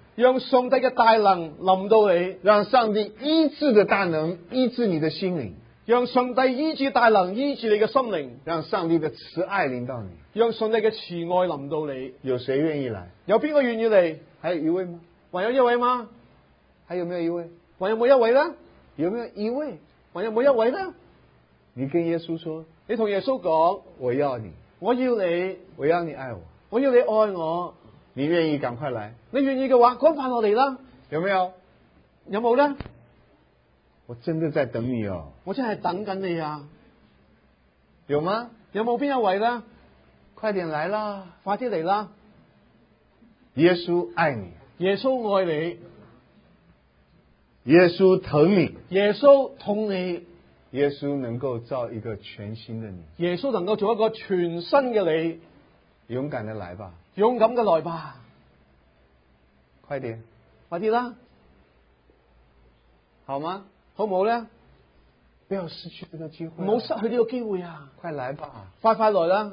讓上帝嘅大能臨到你， 讓上帝醫治的大能醫治你的心靈， 讓上帝醫治大能醫治你嘅心靈， 讓上帝的慈愛臨到你。 讓上帝嘅慈愛臨到你。 有誰願意來？ 有邊個願意嚟？ 還有一位嗎？ 還有一位嗎？ 還有沒有一位？ 還有冇一位呢？ 有沒有一位？ 還有冇一位呢？ 你跟耶穌說， 你同耶穌講， 我要你， 我要你， 我要你愛我， 我要你愛我。 你願意趕快來？ 你願意嘅話，趕快落嚟啦。 有沒有？ 有冇呢？ 我真的在等你哦。 我真係等緊你啊。 有嗎？ 有冇邊一位呢？ 快點來啦！ 快啲嚟啦！ 耶穌愛你， 耶穌愛你， 耶穌疼你， 耶穌痛你， 耶穌能夠造一個全新的你， 耶穌能夠做一個全新嘅你。 勇敢的來吧， 勇敢嘅來吧， 快點， 快啲啦， 好嗎？ 好唔好咧？ 不要失去這個機會， 唔好失去呢個機會啊！ 快來吧， 快快來啦！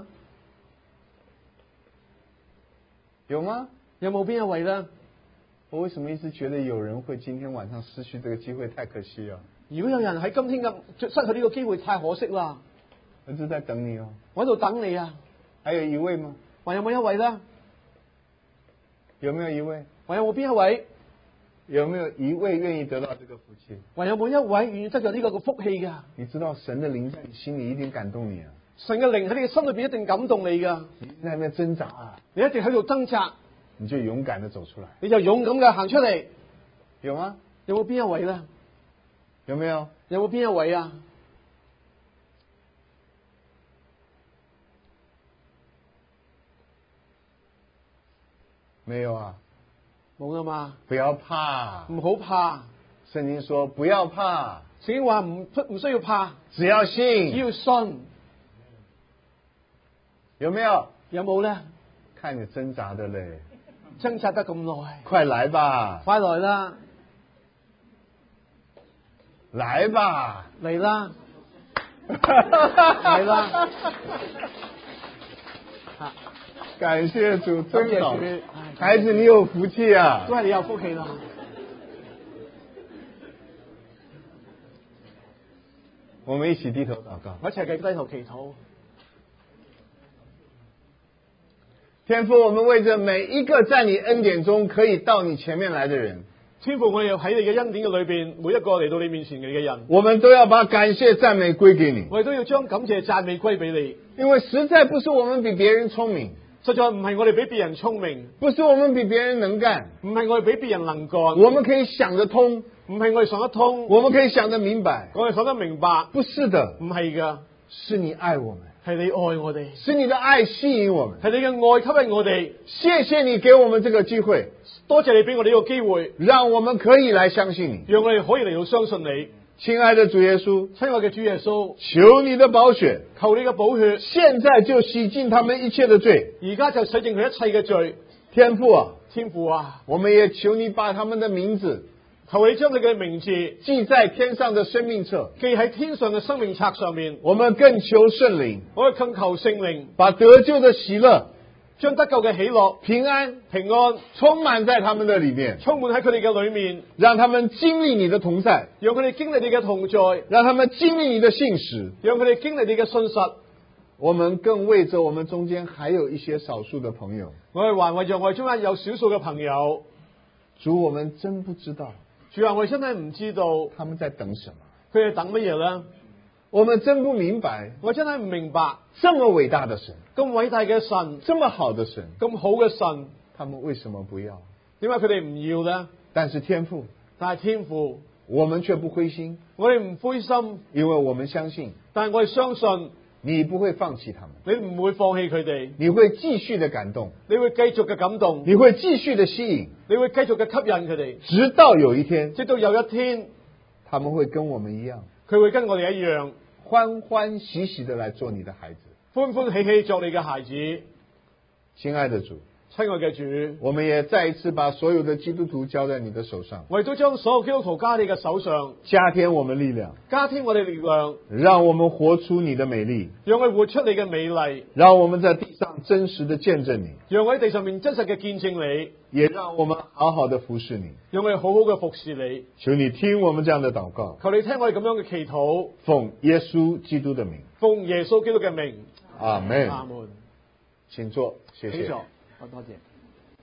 有嗎？ 有冇邊一位咧？ 我為什麼一直覺得有人會今天晚上失去這個機會？太可惜啊！ 如果有人喺今天咁失去呢個機會，太可惜啦！ 我就在等你哦， 我喺度等你啊！ 還有一位嗎？ 還有冇一位咧？ 有沒有一位？ 還有冇邊一位？ 有沒有一位願意得到這個福氣？ 還有冇一位願意得到呢個嘅福氣噶？ 你知道神的靈在你心裏一定感動你啊！ 神嘅靈喺你嘅心裏邊一定感動你噶。 你在那邊掙扎啊， 你一定喺度掙扎， 你就勇敢地走出來。 你就勇敢嘅行出嚟。 有嗎？ 有冇邊一位咧？ 有沒有？ 有冇邊一位啊？ 沒有啊， 冇噶嘛？ 不要怕， 唔好怕。 聖經說不要怕， 聖經話唔需要怕， 只要信。 只要信。 有沒有？ 有冇咧？ 看你掙扎的嘞， 掙扎得咁耐， 快來吧， 快來啦， 來吧， 嚟啦，嚟啦！ 感謝主，真好感謝主， 孩子你有福氣啊！ 都係你有福氣啦。 我們一起低頭禱告， 我一齊低頭祈禱。 天父，我們為着每一個在你恩典中可以到你前面來的人， 天父，我哋喺你嘅恩典嘅裏邊，每一個嚟到你面前嘅人， 我們都要把感謝讚美歸給你。 我哋都要將感謝讚美歸俾你， 因為實在不是我們比別人聰明， 實在唔係我哋比別人聰明， 不是我們比別人能幹， 唔係我哋比別人能幹， 我們可以想得通， 唔係我哋想得通， 我們可以想得明白， 我哋想得明白， 不是的， 唔係噶， 是你愛我們， 係你愛我哋， 是你的愛吸引我們， 係你嘅愛吸引我哋。 謝謝你給我們這個機會， 多謝你俾我哋呢個機會， 讓我們可以來相信你， 讓我哋可以嚟到相信你。 親愛的主耶穌， 親愛嘅主耶穌， 求你的寶血， 求你嘅寶血， 現在就洗淨他們一切的罪。 而家就洗淨佢一切嘅罪。 天父啊， 天父啊， 我們也求你把他們的名字求你將你嘅名字記在天上的生命冊， 記喺天上嘅生命冊上面。 我們更求聖靈， 我哋更求聖靈把得救的喜樂、 將得救嘅喜樂、 平安平安充滿在他們的裏面， 充滿喺佢哋嘅裏面， 讓他們經歷你的同在， 讓佢哋經歷你嘅同在， 讓他們經歷你的信實， 讓佢哋經歷你嘅信實。 我們更為着我們中間還有一些少數的朋友， 我哋還為着我哋中間有少數嘅朋友， 主，我們真不知道主啊，我哋真係唔知道他們在等什麼， 佢哋等乜嘢咧？ 我們真不明白， 我真係唔明白， 這麼偉大的神， 咁偉大嘅神， 這麼好的神， 咁好嘅神， 他們為什麼不要？ 點解佢哋唔要咧？ 但是天父， 但係天父， 我們卻不灰心， 我哋唔灰心， 因為我們相信， 但係我哋相信你不會放棄他們， 你唔會放棄佢哋， 你會繼續的感動， 你會繼續嘅感動， 你會繼續的吸引， 你會繼續嘅吸引佢哋， 直到有一天， 直到有一天， 他們會跟我們一樣， 佢會跟我哋一樣， 歡歡喜喜的來做你的孩子。 歡歡喜喜作你嘅孩子。 親愛的主， 親愛嘅主， 我们也再一次把所有的基督徒交在你的手上， 我亦都將所有基督徒加喺你嘅手上， 加添我们力量， 加添我哋力量， 让我们活出你的美丽， 讓佢活出你嘅美麗， 让我们在地上真实的见证你， 讓我喺地上面真實嘅見證你， 也让我们好好的服侍你。 讓我哋好好嘅服侍你。 求你聽我們這樣的禱告， 求你聽我哋咁樣嘅祈禱， 奉耶穌基督的名， 奉耶穌基督嘅名， 阿門。 阿門。 請坐，謝謝。 請坐，多謝。